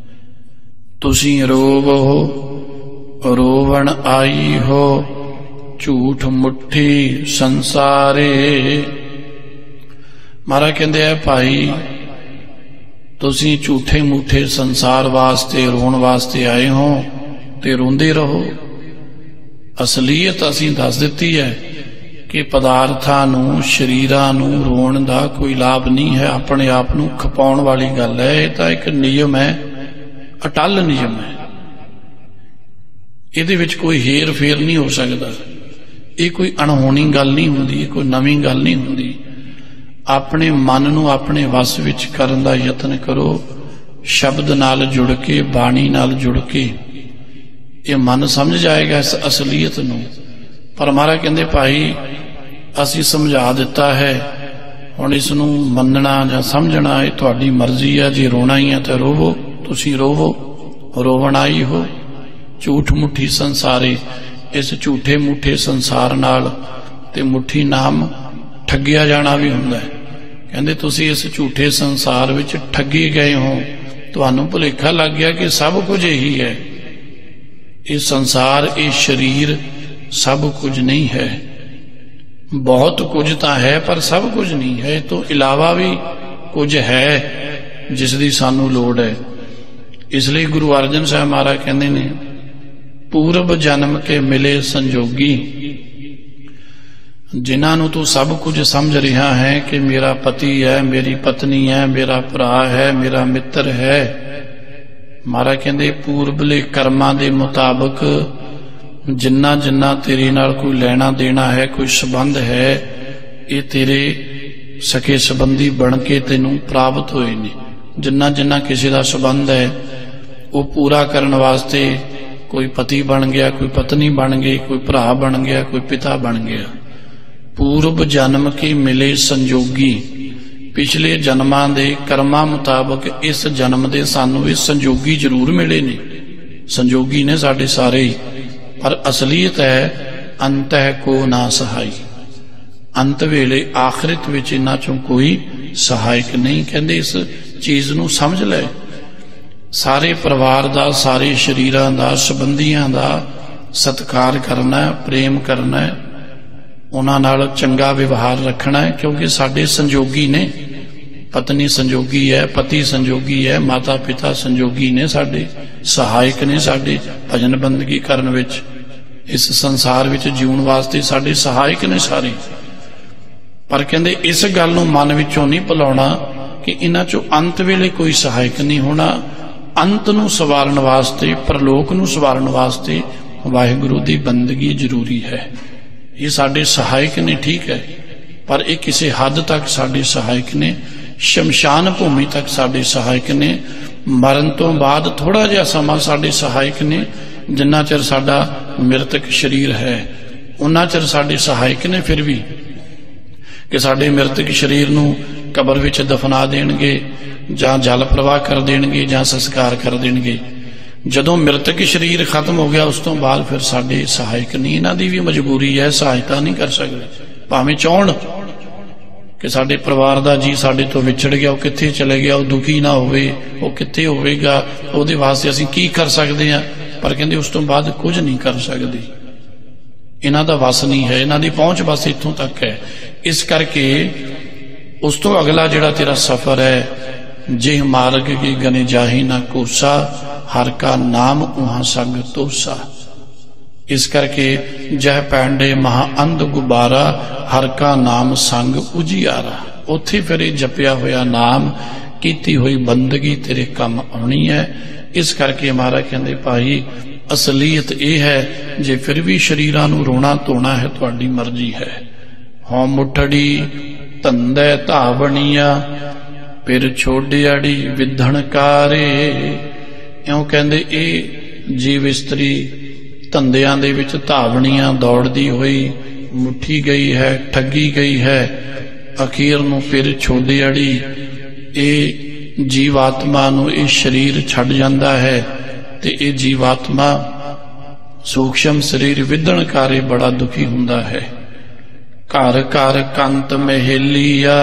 ਤੁਸੀਂ ਰੋਵੋ ਰੋਵਣ ਆਈ ਹੋ, ਝੂਠ ਮੁੱਠੀ ਸੰਸਾਰੇ। ਮਹਾਰਾਜ ਕਹਿੰਦੇ ਆ ਭਾਈ ਤੁਸੀਂ ਝੂਠੇ ਮੂਠੇ ਸੰਸਾਰ ਵਾਸਤੇ ਰੋਣ ਵਾਸਤੇ ਆਏ ਹੋ ਤੇ ਰੋਂਦੇ ਰਹੋ। ਅਸਲੀਅਤ ਅਸੀਂ ਦੱਸ ਦਿੱਤੀ ਹੈ ਕਿ ਪਦਾਰਥਾਂ ਨੂੰ, ਸਰੀਰਾਂ ਨੂੰ ਰੋਣ ਦਾ ਕੋਈ ਲਾਭ ਨਹੀਂ ਹੈ, ਆਪਣੇ ਆਪ ਨੂੰ ਖਪਾਉਣ ਵਾਲੀ ਗੱਲ ਹੈ। ਇਹ ਤਾਂ ਇੱਕ ਨਿਯਮ ਹੈ, ਅਟੱਲ ਨਿਯਮ ਹੈ, ਇਹਦੇ ਵਿੱਚ ਕੋਈ ਹੇਰ ਫੇਰ ਨਹੀਂ ਹੋ ਸਕਦਾ। ਇਹ ਕੋਈ ਅਣਹੋਣੀ ਗੱਲ ਨਹੀਂ ਹੁੰਦੀ, ਇਹ ਕੋਈ ਨਵੀਂ ਗੱਲ ਨਹੀਂ ਹੁੰਦੀ। ਆਪਣੇ ਮਨ ਨੂੰ ਆਪਣੇ ਵਸ ਵਿੱਚ ਕਰਨ ਦਾ ਯਤਨ ਕਰੋ, ਸ਼ਬਦ ਨਾਲ ਜੁੜ ਕੇ, ਬਾਣੀ ਨਾਲ ਜੁੜ ਕੇ। ਇਹ ਮਨ ਸਮਝ ਜਾਏਗਾ ਇਸ ਅਸਲੀਅਤ ਨੂੰ। ਪਰ ਮਹਾਰਾਜ ਕਹਿੰਦੇ ਭਾਈ ਅਸੀਂ ਸਮਝਾ ਦਿੱਤਾ ਹੈ, ਹੁਣ ਇਸ ਨੂੰ ਮੰਨਣਾ ਜਾਂ ਸਮਝਣਾ ਇਹ ਤੁਹਾਡੀ ਮਰਜ਼ੀ ਹੈ। ਜੇ ਰੋਣਾ ਹੀ ਹੈ ਤਾਂ ਰੋਵੋ, ਤੁਸੀਂ ਰੋਵੋ, ਰੋਵਣ ਆਈ ਹੋ। ਝੂਠ ਮੁੱਠੀ ਸੰਸਾਰੇ, ਇਸ ਝੂਠੇ ਮੁੱਠੇ ਸੰਸਾਰ ਨਾਲ ਤੇ ਮੁੱਠੀ ਨਾਮ ਠੱਗਿਆ ਜਾਣਾ ਵੀ ਹੁੰਦਾ ਹੈ। ਕਹਿੰਦੇ ਤੁਸੀਂ ਇਸ ਝੂਠੇ ਸੰਸਾਰ ਵਿੱਚ ਠੱਗੇ ਗਏ ਹੋ, ਤੁਹਾਨੂੰ ਭੁਲੇਖਾ ਲੱਗ ਗਿਆ ਕਿ ਸਭ ਕੁਝ ਇਹੀ ਹੈ। ਇਹ ਸੰਸਾਰ, ਇਹ ਸਰੀਰ ਸਭ ਕੁਝ ਨਹੀਂ ਹੈ। ਬਹੁਤ ਕੁਝ ਤਾਂ ਹੈ ਪਰ ਸਭ ਕੁਝ ਨਹੀਂ ਹੈ। ਇਹ ਤੋਂ ਇਲਾਵਾ ਵੀ ਕੁਝ ਹੈ ਜਿਸ ਦੀ ਸਾਨੂੰ ਲੋੜ ਹੈ। ਇਸ ਲਈ ਗੁਰੂ ਅਰਜਨ ਸਾਹਿਬ ਮਹਾਰਾਜ ਕਹਿੰਦੇ ਨੇ ਪੂਰਬ ਜਨਮ ਕੇ ਮਿਲੇ ਸੰਜੋਗੀ, जिन्हां नूं तू सब कुछ समझ रहा है कि मेरा पति है, मेरी पत्नी है, मेरा भरा है, मेरा मित्र है, महाराज कहंदे पूर्वले कर्मां दे मुताबक जिन्ना जिन्ना तेरे नाल कोई लेना देना है, कोई संबंध है, ये तेरे सके संबंधी बन के तेनों प्राप्त होए ने। जिन्ना जिन्ना किसी का संबंध है वो पूरा करने वास्ते कोई पति बन गया, कोई पत्नी बन गई, कोई भरा बन गया, कोई पिता बन गया। पूर्व जन्म के मिले संजोगी, पिछले जन्मां दे कर्मां मुताबक इस जन्म दे सानू भी संजोगी जरूर मिले ने। संजोगी ने साडे सारे, पर असलीयत है अंत है को ना सहाई। अंत वेले आखिरत विच इन्हां चों कोई सहायक नहीं। कहंदे इस चीज नूं समझ ले। सारे परिवार दा, सारे शरीरां दा, संबंधियां दा सत्कार करना, प्रेम करना, उन्हां नाल चंगा व्यवहार रखना है, क्योंकि साडे संजोगी ने। पत्नी संजोगी है, पति संजोगी है, माता पिता संजोगी ने, साडे सहायक ने, साडे भजन बंदगी करन विच, इस संसार विच जीवन वास्ते साडे सहायक ने सारे। पर कहंदे इस गल नूं मन विचों नहीं भुलाउणा कि इन्हां चों अंत वेले कोई सहायक नहीं होना। अंत नूं सवारण वास्ते, परलोक नूं सवारण वास्ते वाहिगुरू दी बंदगी जरूरी है। ये साडे सहायक ने, ठीक है, पर ये किसी हद तक साडे सहायक ने। शमशान भूमि तक साडे सहायक ने। मरण तो बाद थोड़ा जिहा समा साडे सहायक ने। जिन्ना चिर साडा मृतक शरीर है उन्ना चिर साडे सहायक ने। फिर भी कि साडे मृतक शरीर नूं कबर विच दफना देणगे, जां जल प्रवाह कर देणगे, जां संस्कार कर देणगे। जदों मृतक शरीर खत्म हो गया उस तो बाद फिर साडे सहायक नहीं। इन्हां दी भी मजबूरी है, सहायता नहीं कर सकदे। भावें चाहण कि साडे परिवार दा जी साडे तो विछड़ गया, वो कित्थे चले गया, वो दुखी ना होवे, वो कित्थे होवेगा, उहदे वास्ते असीं की कर सकदे हां। पर कहंदे उस तो बाद कुछ नहीं कर सकदे। इन्हां दा वस नहीं है, इन्हां दी पहुंच बस इत्थों तक है। इस करके उस तो अगला जिहड़ा तेरा सफर है, जे मार्ग की गने जाही ना कोसा, हर का नाम उहां संग तोसा। इस करके जह पैंडे महा अंध गुबारा, हर का नाम संग उजियारा। उत्थे फिर जपिया होया नाम, कीती हुई बंदगी तेरे कम आनी है। इस करके महाराज कहंदे भाई असलीयत यह है, जे फिर भी शरीरां नूं रोना धोना है तुहाडी मर्जी है। हों मुठड़ी धंधे धावणिया, फिर छोड़ियाड़ी विधणकारे। इउं कहंदे ए जीव इस्त्री धंधियां दे विच धावणियां दौड़दी हुई मुठी गई है, ठगी गई है, अखीर नूं फिर छोड़ियाड़ी ए जीवात्मा नूं ए शरीर छड्ड जांदा है। ते ए जीवात्मा सूक्ष्म शरीर विधणकारे बड़ा दुखी हुंदा है। घर घर कंत महेलिया,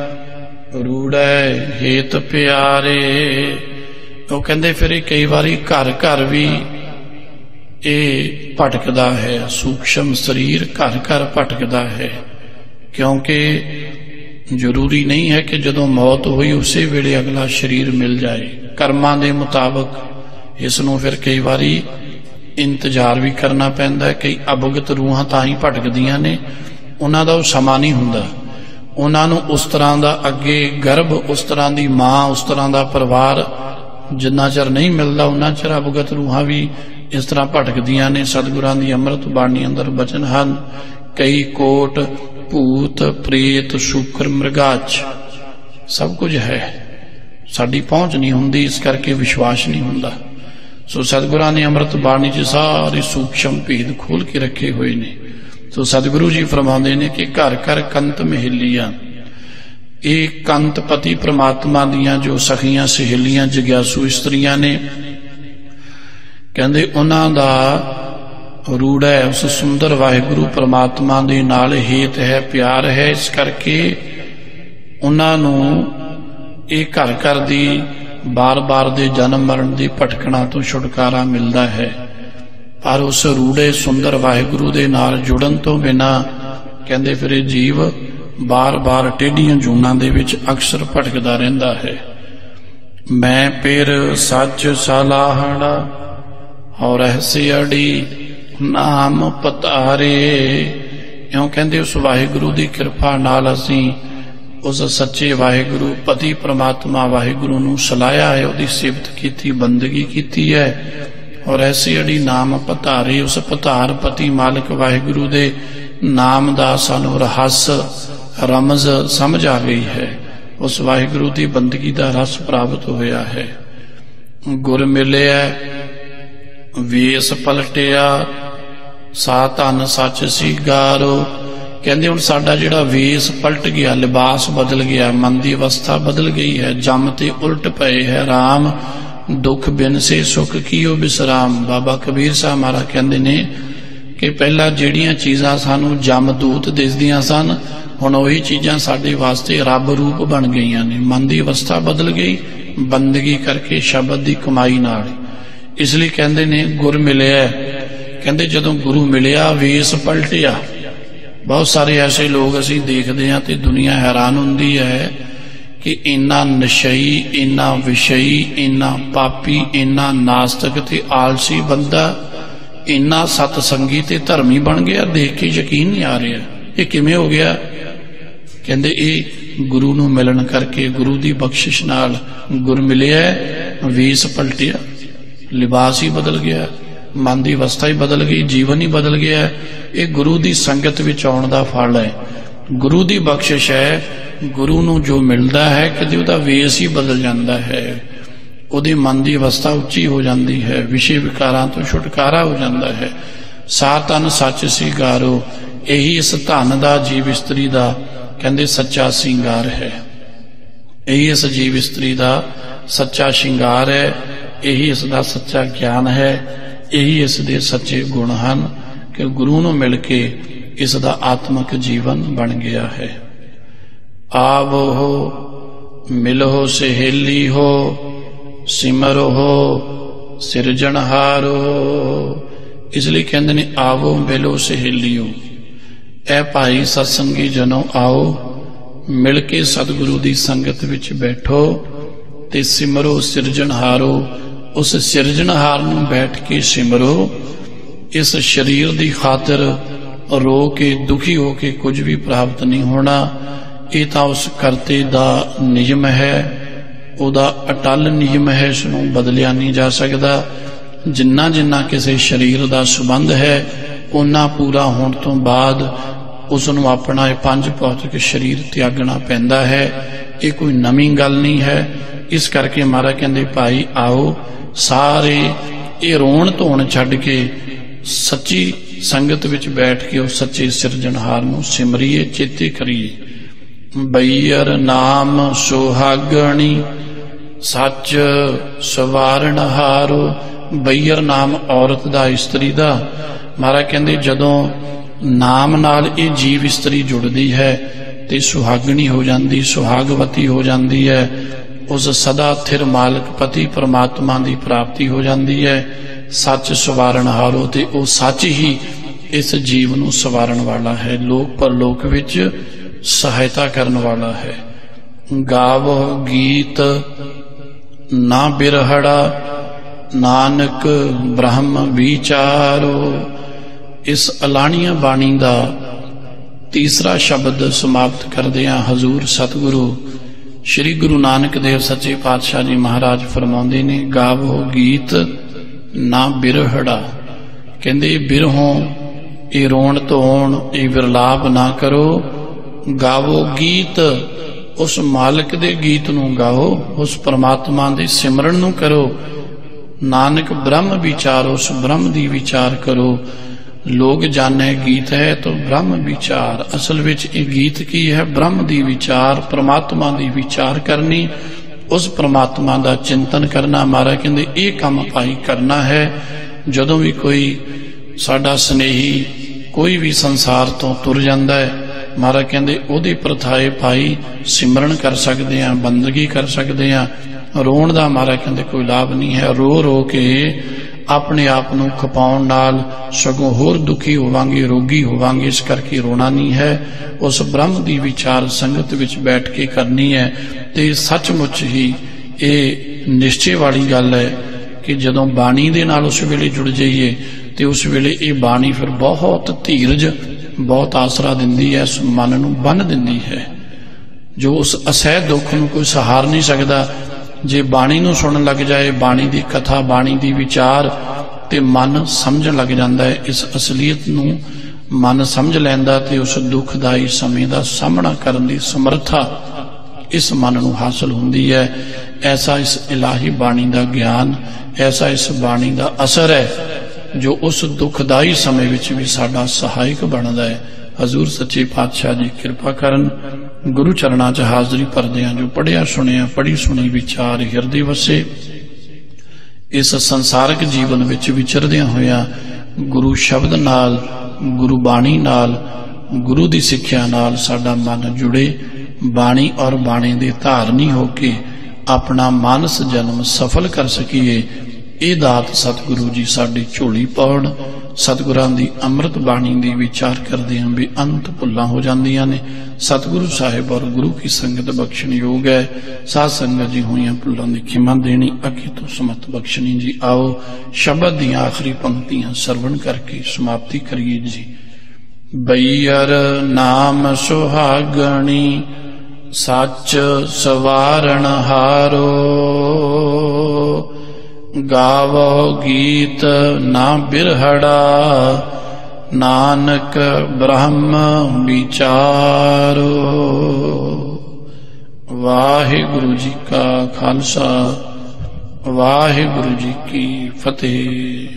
रूड़े हेत प्यारे। वो कहंदे फिर कई बारी घर घर भी ये भटकदा है। सूक्ष्म शरीर घर घर भटकदा है, क्योंकि जरूरी नहीं है कि जदों मौत हुई उसी वेले अगला शरीर मिल जाए। कर्मां दे मुताबक इसनूं फिर कई बारी इंतजार भी करना पैंदा है। कई अवगत रूहां तां ही भटकदियां ने, उन्हां दा समा नहीं हुंदा। उन्हां नूं उस तरह दा अगे गर्भ, उस तरह दी मां, उस तरह दा परिवार जिन्ना चਿਰ नहीं मिलता उन्ना चਿਰ अवगत रूहां भी इस तरह भटकदियां ने। सतगुरां दी अमृत बाणी अंदर बचन हन, कई कोट भूत प्रेत शुक्र मृगाच सब कुछ है, साडी पहुंच नहीं हुंदी, इस करके विश्वास नहीं हुंदा। सो सतगुरां ने अमृत बाणी च सारे सूक्ष्म भेद खोल के रखे हुए ने। तो सतगुरु जी फरमाते ने कि घर घर कंत महेलियां, ये कंत पति परमात्मा दियां जो सखियां सहेलियां जग्यासू इस्त्रियां ने, कहंदे उन्हां दा रूड़ा है उस सुंदर वाहिगुरू परमात्मा दे नाल हेत है, प्यार है। इस करके उन्हां नूं ये घर घर दी बार बार दे जन्म मरण दी भटकणा तो छुटकारा मिलदा है। पर उस रूड़े सुंदर वाहिगुरू दे नाल जुड़न तो बिना कहंदे फिर जीव बार बार टेढ़ियां जूनां दे विच अक्सर भटकदा रहिंदा है। मैं फिर सच सलाहना और रहस्यड़ी नाम पतारे। ਇਉਂ ਕਹਿੰਦੇ ਉਸ ਵਾਹਿਗੁਰੂ ਦੀ ਕਿਰਪਾ ਨਾਲ ਅਸੀਂ ਉਸ ਸੱਚੇ ਵਾਹਿਗੁਰੂ ਪਤੀ ਪ੍ਰਮਾਤਮਾ ਵਾਹਿਗੁਰੂ ਨੂੰ ਸਲਾਹਿਆ ਹੈ, ਉਹਦੀ ਸਿਫਤ ਕੀਤੀ, ਬੰਦਗੀ ਕੀਤੀ ਹੈ। ਔਰ ਐਸੀ ਅੜੀ ਨਾਮ ਪਧਾਰੇ, ਉਸ ਪਧਾਰ ਪਤੀ ਮਾਲਕ ਵਾਹਿਗੁਰੂ ਦੇ ਨਾਮ ਦਾ ਸਾਨੂੰ ਰਹੱਸ ਰਮਜ਼ ਸਮਝ ਆ ਗਈ ਹੈ। ਉਸ ਵਾਹਿਗੁਰੂ ਦੀ ਬੰਦਗੀ ਦਾ ਰਸ ਪ੍ਰਾਪਤ ਹੋਇਆ ਹੈ। ਗੁਰ ਮਿਲਿਆ ਵੇਸ ਪਲਟਿਆ, ਸਾ ਧਨ ਸੱਚ ਸੀਗਾਰੋ। ਕਹਿੰਦੇ ਹੁਣ ਸਾਡਾ ਜਿਹੜਾ ਵੇਸ ਪਲਟ ਗਿਆ, ਲਿਬਾਸ ਬਦਲ ਗਿਆ, ਮਨ ਦੀ ਅਵਸਥਾ ਬਦਲ ਗਈ ਹੈ। ਜਮ ਤੇ ਉਲਟ ਪਏ ਹੈ ਰਾਮ, ਦੁੱਖ ਬਿਨ ਸੇ ਸੁਖ ਕੀਓ ਬਿਸਰਾਮ। ਬਾਬਾ ਕਬੀਰ ਸਾਹਿਬ ਮਹਾਰਾਜ ਕਹਿੰਦੇ ਨੇ ਕਿ ਪਹਿਲਾਂ ਜਿਹੜੀਆਂ ਚੀਜ਼ਾਂ ਸਾਨੂੰ ਜਮਦੂਤ ਦਿਸਦੀਆਂ ਸਨ, ਹੁਣ ਉਹੀ ਚੀਜ਼ਾਂ ਸਾਡੇ ਵਾਸਤੇ ਰੱਬ ਰੂਪ ਬਣ ਗਈਆਂ ਨੇ। ਮਨ ਦੀ ਅਵਸਥਾ ਬਦਲ ਗਈ ਬੰਦਗੀ ਕਰਕੇ, ਸ਼ਬਦ ਦੀ ਕਮਾਈ ਨਾਲ। ਇਸ ਲਈ ਕਹਿੰਦੇ ਨੇ ਗੁਰ ਮਿਲਿਆ। ਕਹਿੰਦੇ ਜਦੋਂ ਗੁਰੂ ਮਿਲਿਆ ਵੇਸ ਪਲਟਿਆ। ਬਹੁਤ ਸਾਰੇ ਐਸੇ ਲੋਕ ਅਸੀਂ ਦੇਖਦੇ ਹਾਂ ਤੇ ਦੁਨੀਆ ਹੈਰਾਨ ਹੁੰਦੀ ਹੈ ਕਿ ਇੰਨਾ ਨਸ਼ਈ, ਇੰਨਾ ਵਿਸ਼ਈ, ਇੰਨਾ ਪਾਪੀ, ਇੰਨਾ ਨਾਸਤਕ ਤੇ ਆਲਸੀ ਬੰਦਾ ਇੰਨਾ ਸਤਸੰਗੀ ਤੇ ਧਰਮੀ ਬਣ ਗਿਆ। ਦੇਖ ਕੇ ਯਕੀਨ ਨਹੀਂ ਆ ਰਿਹਾ ਇਹ ਕਿਵੇਂ ਹੋ ਗਿਆ। ਕਹਿੰਦੇ ਇਹ ਗੁਰੂ ਨੂੰ ਮਿਲਣ ਕਰਕੇ, ਗੁਰੂ ਦੀ ਬਖਸ਼ਿਸ਼ ਨਾਲ। ਗੁਰ ਮਿਲਿਆ ਵੇਸ ਪਲਟਿਆ, ਲਿਬਾਸ ਹੀ ਬਦਲ ਗਿਆ, ਮਨ ਦੀ ਅਵਸਥਾ ਹੀ ਬਦਲ ਗਈ, ਜੀਵਨ ਹੀ ਬਦਲ ਗਿਆ। ਇਹ ਗੁਰੂ ਦੀ ਸੰਗਤ ਵਿੱਚ ਆਉਣ ਦਾ ਫਲ ਹੈ, ਗੁਰੂ ਦੀ ਬਖਸ਼ਿਸ਼ ਹੈ। ਗੁਰੂ ਨੂੰ ਜੋ ਮਿਲਦਾ ਹੈ ਕਦੇ ਉਹਦਾ ਵੇਸ ਹੀ ਬਦਲ ਜਾਂਦਾ ਹੈ, ਉਹਦੀ ਮਨ ਦੀ ਅਵਸਥਾ ਉੱਚੀ ਹੋ ਜਾਂਦੀ ਹੈ, ਵਿਸ਼ੇ ਵਿਕਾਰਾਂ ਤੋਂ ਛੁਟਕਾਰਾ ਹੋ ਜਾਂਦਾ ਹੈ। ਸਾ ਧਨ ਸੱਚ ਸੀਗਾਰੋ, ਇਹੀ ਇਸ ਧਨ ਦਾ ਜੀਵ ਇਸਤਰੀ ਦਾ ਕਹਿੰਦੇ ਸੱਚਾ ਸ਼ਿੰਗਾਰ ਹੈ। ਇਹੀ ਇਸ ਜੀਵ ਇਸਤਰੀ ਦਾ ਸੱਚਾ ਸ਼ਿੰਗਾਰ ਹੈ, ਇਹੀ ਇਸ ਦਾ ਸੱਚਾ ਗਿਆਨ ਹੈ, ਇਹੀ ਇਸ ਦੇ ਸੱਚੇ ਗੁਣ ਹਨ ਕਿ ਗੁਰੂ ਨੂੰ ਮਿਲ ਕੇ ਇਸ ਦਾ ਆਤਮਿਕ ਜੀਵਨ ਬਣ ਗਿਆ ਹੈ। ਆਵੋ ਹੋ ਮਿਲੋ ਸਹੇਲੀ ਹੋ, ਸਿਮਰੋ ਹੋ ਸਿਰਜਣਹਾਰੋ। ਇਸ ਲਈ ਕਹਿੰਦੇ ਨੇ ਆਵੋ ਮਿਲੋ ਸਹੇਲੀਓ। ਐ ਭਾਈ ਸਤਸੰਗੀ ਜਨੋ ਆਓ, ਮਿਲ ਕੇ ਸਤਿਗੁਰੂ ਦੀ ਸੰਗਤ ਵਿੱਚ ਬੈਠੋ ਤੇ ਸਿਮਰੋ ਸਿਰਜਣਹਾਰੋ। ਉਸ ਸਿਰਜਣਹਾਰ ਨੂੰ ਬੈਠ ਕੇ ਸਿਮਰੋ। ਇਸ ਸਰੀਰ ਦੀ ਖਾਤਰ ਰੋ ਕੇ ਦੁਖੀ ਹੋ ਕੇ ਕੁਝ ਵੀ ਪ੍ਰਾਪਤ ਨਹੀਂ ਹੋਣਾ। ਇਹ ਤਾਂ ਉਸ ਕਰਤੇ ਦਾ ਨਿਯਮ ਹੈ, ਉਹਦਾ ਅਟਲ ਨਿਯਮ ਹੈ, ਇਸ ਨੂੰ ਬਦਲਿਆ ਨਹੀਂ ਜਾ ਸਕਦਾ। ਜਿੰਨਾ ਜਿੰਨਾ ਕਿਸੇ ਸਰੀਰ ਦਾ ਸੰਬੰਧ ਹੈ ਉਹਨਾਂ ਪੂਰਾ ਹੋਣ ਤੋਂ ਬਾਅਦ ਉਸ ਨੂੰ ਆਪਣਾ ਇਹ ਪੰਜ ਭੌਤਿਕ ਸਰੀਰ ਤਿਆਗਣਾ ਪੈਂਦਾ ਹੈ। ਇਹ ਕੋਈ ਨਵੀਂ ਗੱਲ ਨਹੀਂ ਹੈ। ਇਸ ਕਰਕੇ ਮਹਾਰਾਜ ਕਹਿੰਦੇ ਭਾਈ ਆਓ ਸਾਰੇ ਇਹ ਰੋਣ ਧੋਣ ਛੱਡ ਕੇ ਸੱਚੀ ਸੰਗਤ ਵਿੱਚ ਬੈਠ ਕੇ ਉਹ ਸੱਚੇ ਸਿਰਜਣਹਾਰ ਨੂੰ ਸਿਮਰੀਏ, ਚੇਤੇ ਕਰੀਏ। ਬਈਰ ਨਾਮ ਸੁਹਾਗਣੀ, ਸੱਚ ਸਵਾਰਨਹਾਰੋ। ਬਈਰ ਨਾਮ ਔਰਤ ਦਾ, ਇਸਤਰੀ ਦਾ। ਮਹਾਰਾਜ ਕਹਿੰਦੇ ਜਦੋਂ ਨਾਮ ਨਾਲ ਇਹ ਜੀਵ ਇਸਤਰੀ ਜੁੜਦੀ ਹੈ ਤੇ ਸੁਹਾਗਣੀ ਹੋ ਜਾਂਦੀ, ਸੁਹਾਗਵਤੀ ਹੋ ਜਾਂਦੀ ਹੈ। ਉਸ ਸਦਾ ਥਿਰ ਮਾਲਕ ਪਤੀ ਪਰਮਾਤਮਾ ਦੀ ਪ੍ਰਾਪਤੀ ਹੋ ਜਾਂਦੀ ਹੈ। ਸੱਚ ਸਵਾਰਨਹਾਰੋ, ਤੇ ਉਹ ਸੱਚ ਹੀ ਇਸ ਜੀਵ ਨੂੰ ਸਵਾਰਨ ਵਾਲਾ ਹੈ, ਲੋਕ ਪਰਲੋਕ ਵਿੱਚ ਸਹਾਇਤਾ ਕਰਨ ਵਾਲਾ ਹੈ। ਗਾਵੋ ਗੀਤ ਨਾ ਬਿਰਹੜਾ, ਨਾਨਕ ਬ੍ਰਹਮ ਵਿਚਾਰੋ। ਇਸ ਅਲਾਣੀਆਂ ਬਾਣੀ ਦਾ ਤੀਸਰਾ ਸ਼ਬਦ ਸਮਾਪਤ ਕਰਦਿਆਂ ਹਜ਼ੂਰ ਸਤਿਗੁਰੂ ਸ਼੍ਰੀ ਗੁਰੂ ਨਾਨਕ ਦੇਵ ਸੱਚੇ ਪਾਤਸ਼ਾਹ ਜੀ ਮਹਾਰਾਜ ਫਰਮਾਉਂਦੇ ਨੇ ਗਾਵੋ ਗੀਤ ਨਾ ਬਿਰਹੜਾ। ਕਹਿੰਦੇ ਬਿਰਹੋਂ, ਇਹ ਰੋਣ ਧੋਣ, ਇਹ ਵਿਰਲਾਪ ਨਾ ਕਰੋ। ਗਾਵੋ ਗੀਤ, ਉਸ ਮਾਲਕ ਦੇ ਗੀਤ ਨੂੰ ਗਾਓ, ਉਸ ਪਰਮਾਤਮਾ ਦੇ ਸਿਮਰਨ ਨੂੰ ਕਰੋ। ਨਾਨਕ ਬ੍ਰਹਮ ਵਿਚਾਰੋ, ਉਸ ਬ੍ਰਹਮ ਦੀ ਵਿਚਾਰ ਕਰੋ। ਲੋਕ ਜਾਣੇ ਗੀਤ ਹੈ ਤਾਂ ਬ੍ਰਹਮ ਵਿਚਾਰ, ਅਸਲ ਵਿੱਚ ਇਹ ਗੀਤ ਕੀ ਹੈ? ਬ੍ਰਹਮ ਦੀ ਵਿਚਾਰ, ਪਰਮਾਤਮਾ ਦੀ ਵਿਚਾਰ ਕਰਨੀ, ਉਸ ਪਰਮਾਤਮਾ ਦਾ ਚਿੰਤਨ ਕਰਨਾ। ਮਹਾਰਾਜ ਕਹਿੰਦੇ ਇਹ ਕੰਮ ਭਾਈ ਕਰਨਾ ਹੈ। ਜਦੋਂ ਵੀ ਕੋਈ ਸਾਡਾ ਸਨੇਹੀ ਕੋਈ ਵੀ ਸੰਸਾਰ ਤੋਂ ਤੁਰ ਜਾਂਦਾ ਹੈ, ਮਹਾਰਾਜ ਕਹਿੰਦੇ ਉਹਦੇ ਪ੍ਰਥਾਏ ਭਾਈ ਸਿਮਰਨ ਕਰ ਸਕਦੇ ਹਾਂ, ਬੰਦਗੀ ਕਰ ਸਕਦੇ ਹਾਂ। ਰੋਣ ਦਾ ਮਹਾਰਾਜ ਕਹਿੰਦੇ ਕੋਈ ਲਾਭ ਨਹੀਂ ਹੈ। ਰੋ ਰੋ ਕੇ ਆਪਣੇ ਆਪ ਨੂੰ ਖਪਾਉਣ ਨਾਲ ਸਗੋਂ ਹੋਰ ਦੁਖੀ ਹੋਵਾਂਗੇ, ਰੋਗੀ ਹੋਵਾਂਗੇ। ਇਸ ਕਰਕੇ ਰੋਣਾ ਨਹੀਂ ਹੈ। ਉਸ ਬ੍ਰਹਮ ਦੀ ਵਿਚਾਰ ਸੰਗਤ ਵਿੱਚ ਬੈਠ ਕੇ ਕਰਨੀ ਹੈ। ਤੇ ਸੱਚਮੁੱਚ ਹੀ ਇਹ ਨਿਸ਼ਚੇ ਵਾਲੀ ਗੱਲ ਹੈ ਕਿ ਜਦੋਂ ਬਾਣੀ ਦੇ ਨਾਲ ਉਸ ਵੇਲੇ ਜੁੜ ਜਾਈਏ ਤੇ ਉਸ ਵੇਲੇ ਇਹ ਬਾਣੀ ਫਿਰ ਬਹੁਤ ਧੀਰਜ बहुत आसरा दिंदी है, इस मन नूं बन दिंदी है। जो उस असह दुख नूं कोई सहार नहीं सकता, जे बाणी नूं सुनन लग जाए, बाणी दी कथा, बाणी दी विचार, ते मन समझण लग जाता है। इस असलीयत नूं मन समझ लैंदा ते उस दुखदाई समय का सामना करने की समर्था इस मन नूं हासिल हुंदी है। ऐसा इस इलाही बाणी का ज्ञान, ऐसा इस बाणी का असर है जो उस दुखदाई समय विच भी साडा सहायक बनदा है। हजूर सच्चे पातशाह जी किरपा करन, गुरु चरणां च हाजरी भरदिआं जो पढ़िया सुनिया, पढ़ी सुनी विचार हिरदे वसे, इस संसारक जीवन विच विचरदिआं होइआं गुरु शब्द नाल, गुरु बाणी नाल, गुरु दी सिक्ख्या नाल साडा मन जुड़े, बाणी और बाणी दे धारनी होके अपना मानस जन्म सफल कर सकीए। ये दात सतगुरु जी साडी झोली पाउण। सतगुरां दी अमृत बाणी दी विचार करदिआं भी अंत भुल्लां हो जांदियां ने। सतगुरु साहिब और गुरु की संगत बख्शण योग है। साध संगत जी होइआं भुल्लां दी खिमा देनी, अगे तो समत बख्शणी जी। आओ शब्द दी आखिरी पंक्तियां सरवण करके समाप्ति करिए जी। बैयर नाम सुहागणी, सच सवारण हारो, गावो गीत ना बिरहड़ा, नानक ब्रह्म विचारो। वाहिगुरु जी का खालसा, वाहिगुरु जी की फतेह।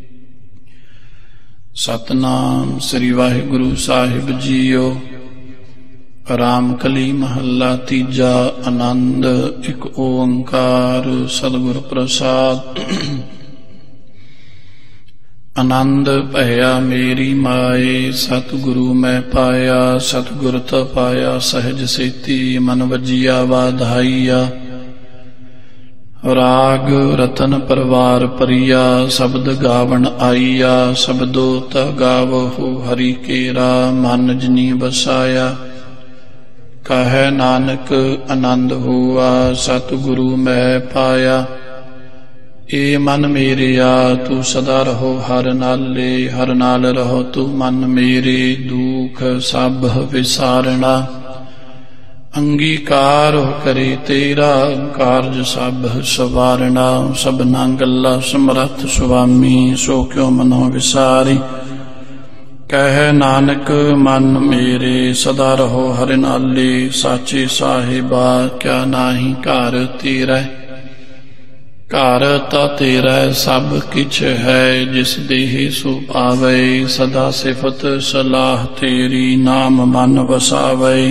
सतनाम श्री वाहिगुरु साहिब जीओ। रामकली महला तीजा। आनंद एक ओंकार सतगुर प्रसाद। आनंद भया मेरी माए, सतगुरु मैं पाया, सतगुर तो पाया सहज सेती, मन वजिया वाधाइया। राग रतन परवार परिया, शब्द गावन आईया, शब्दो त गावहु हरि केरा, मन जिनी बसाया। कहे नानक आनंद हुआ, सतगुरु मैं पाया। ए मन मेरिया तू सदा रहो हर नाले, हर नाल रहो तू मन मेरे, दुख सब विसारना। अंगीकार करे तेरा, कारज सब सवारना। सबना गल्ला समरथ स्वामी, सो क्यों मनो विसारी। कह नानक मन मेरे, सदा रहो हर नाले, साचे साहिबा क्या नाही घर तेरा। घर ता तेरा सब किछ है, जिस देह सो पावे, सदा सिफत सलाह तेरी, नाम मन वसावे।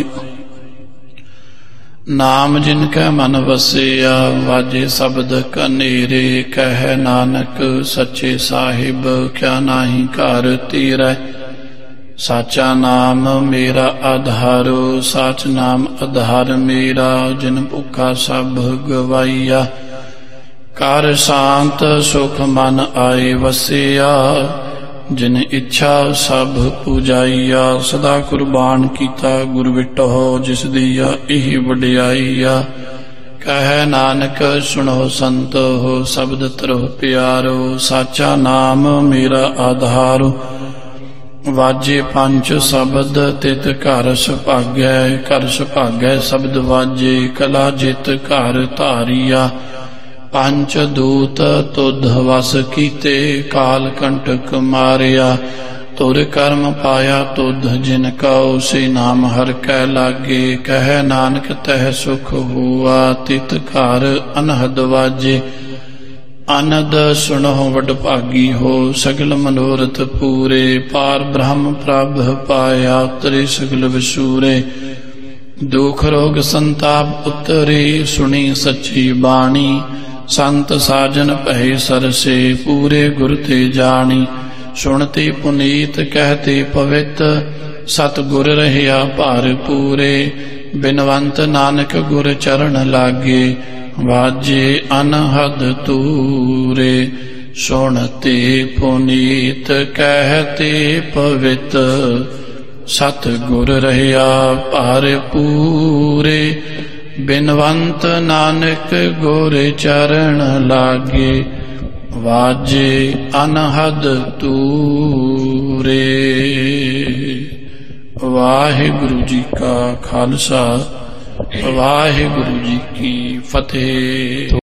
नाम जिनका मन वसिया, वाजे शब्द कनेरे। कह नानक सच्चे साहिब क्या नाही घर तेरा। साचा नाम मेरा आधारो, साच नाम आधार मेरा, जिन भुखा सब गवाइया। कर शांत सुख मन आए वसिया, जिन इच्छा सब पूजाइया। सदा कुर्बान कीता गुर विटो, जिस दिया यही वडियाइया। कह नानक सुनो संत हो, शब्द तरो प्यारो, साचा नाम मेरा आधारो। वाजे पंच शब्द तित घर सुभागै, घर सुभागै शब्द वाजे, कला जित घर धारिया। पंच दूत तुध वस कीते, काल कंटक मारिया। तुर कर्म पाया तुध जिन कौ, से नाम हर कै लागे। कह नानक तह सुख हुआ, तित घर अनहद वाजे। आनंद सुनो वड भागी हो, सगल मनोरथ पूरे। पार ब्रह्म प्रभ पाया, उतरे सगल विसूरे। दुख रोग संताप उतरे, सुनी सच्ची बाणी। संत साजन पहे सरसे, पूरे गुर ते जानी। सुनते पुनीत कहते पवित, सतगुर रहिया भार पूरे। बिनवंत नानक गुर चरण लागे, वाजे अनहद तूरे। सुनते पुनीत कहते पवित, सतगुर रहिया भार पूरे। बिनवंत नानक गुर चरण लागे, वाजे अनहद तूरे। ਵਾਹਿਗੁਰੂ ਜੀ ਕਾ ਖਾਲਸਾ, ਵਾਹਿਗੁਰੂ ਜੀ ਕੀ ਫਤਿਹ।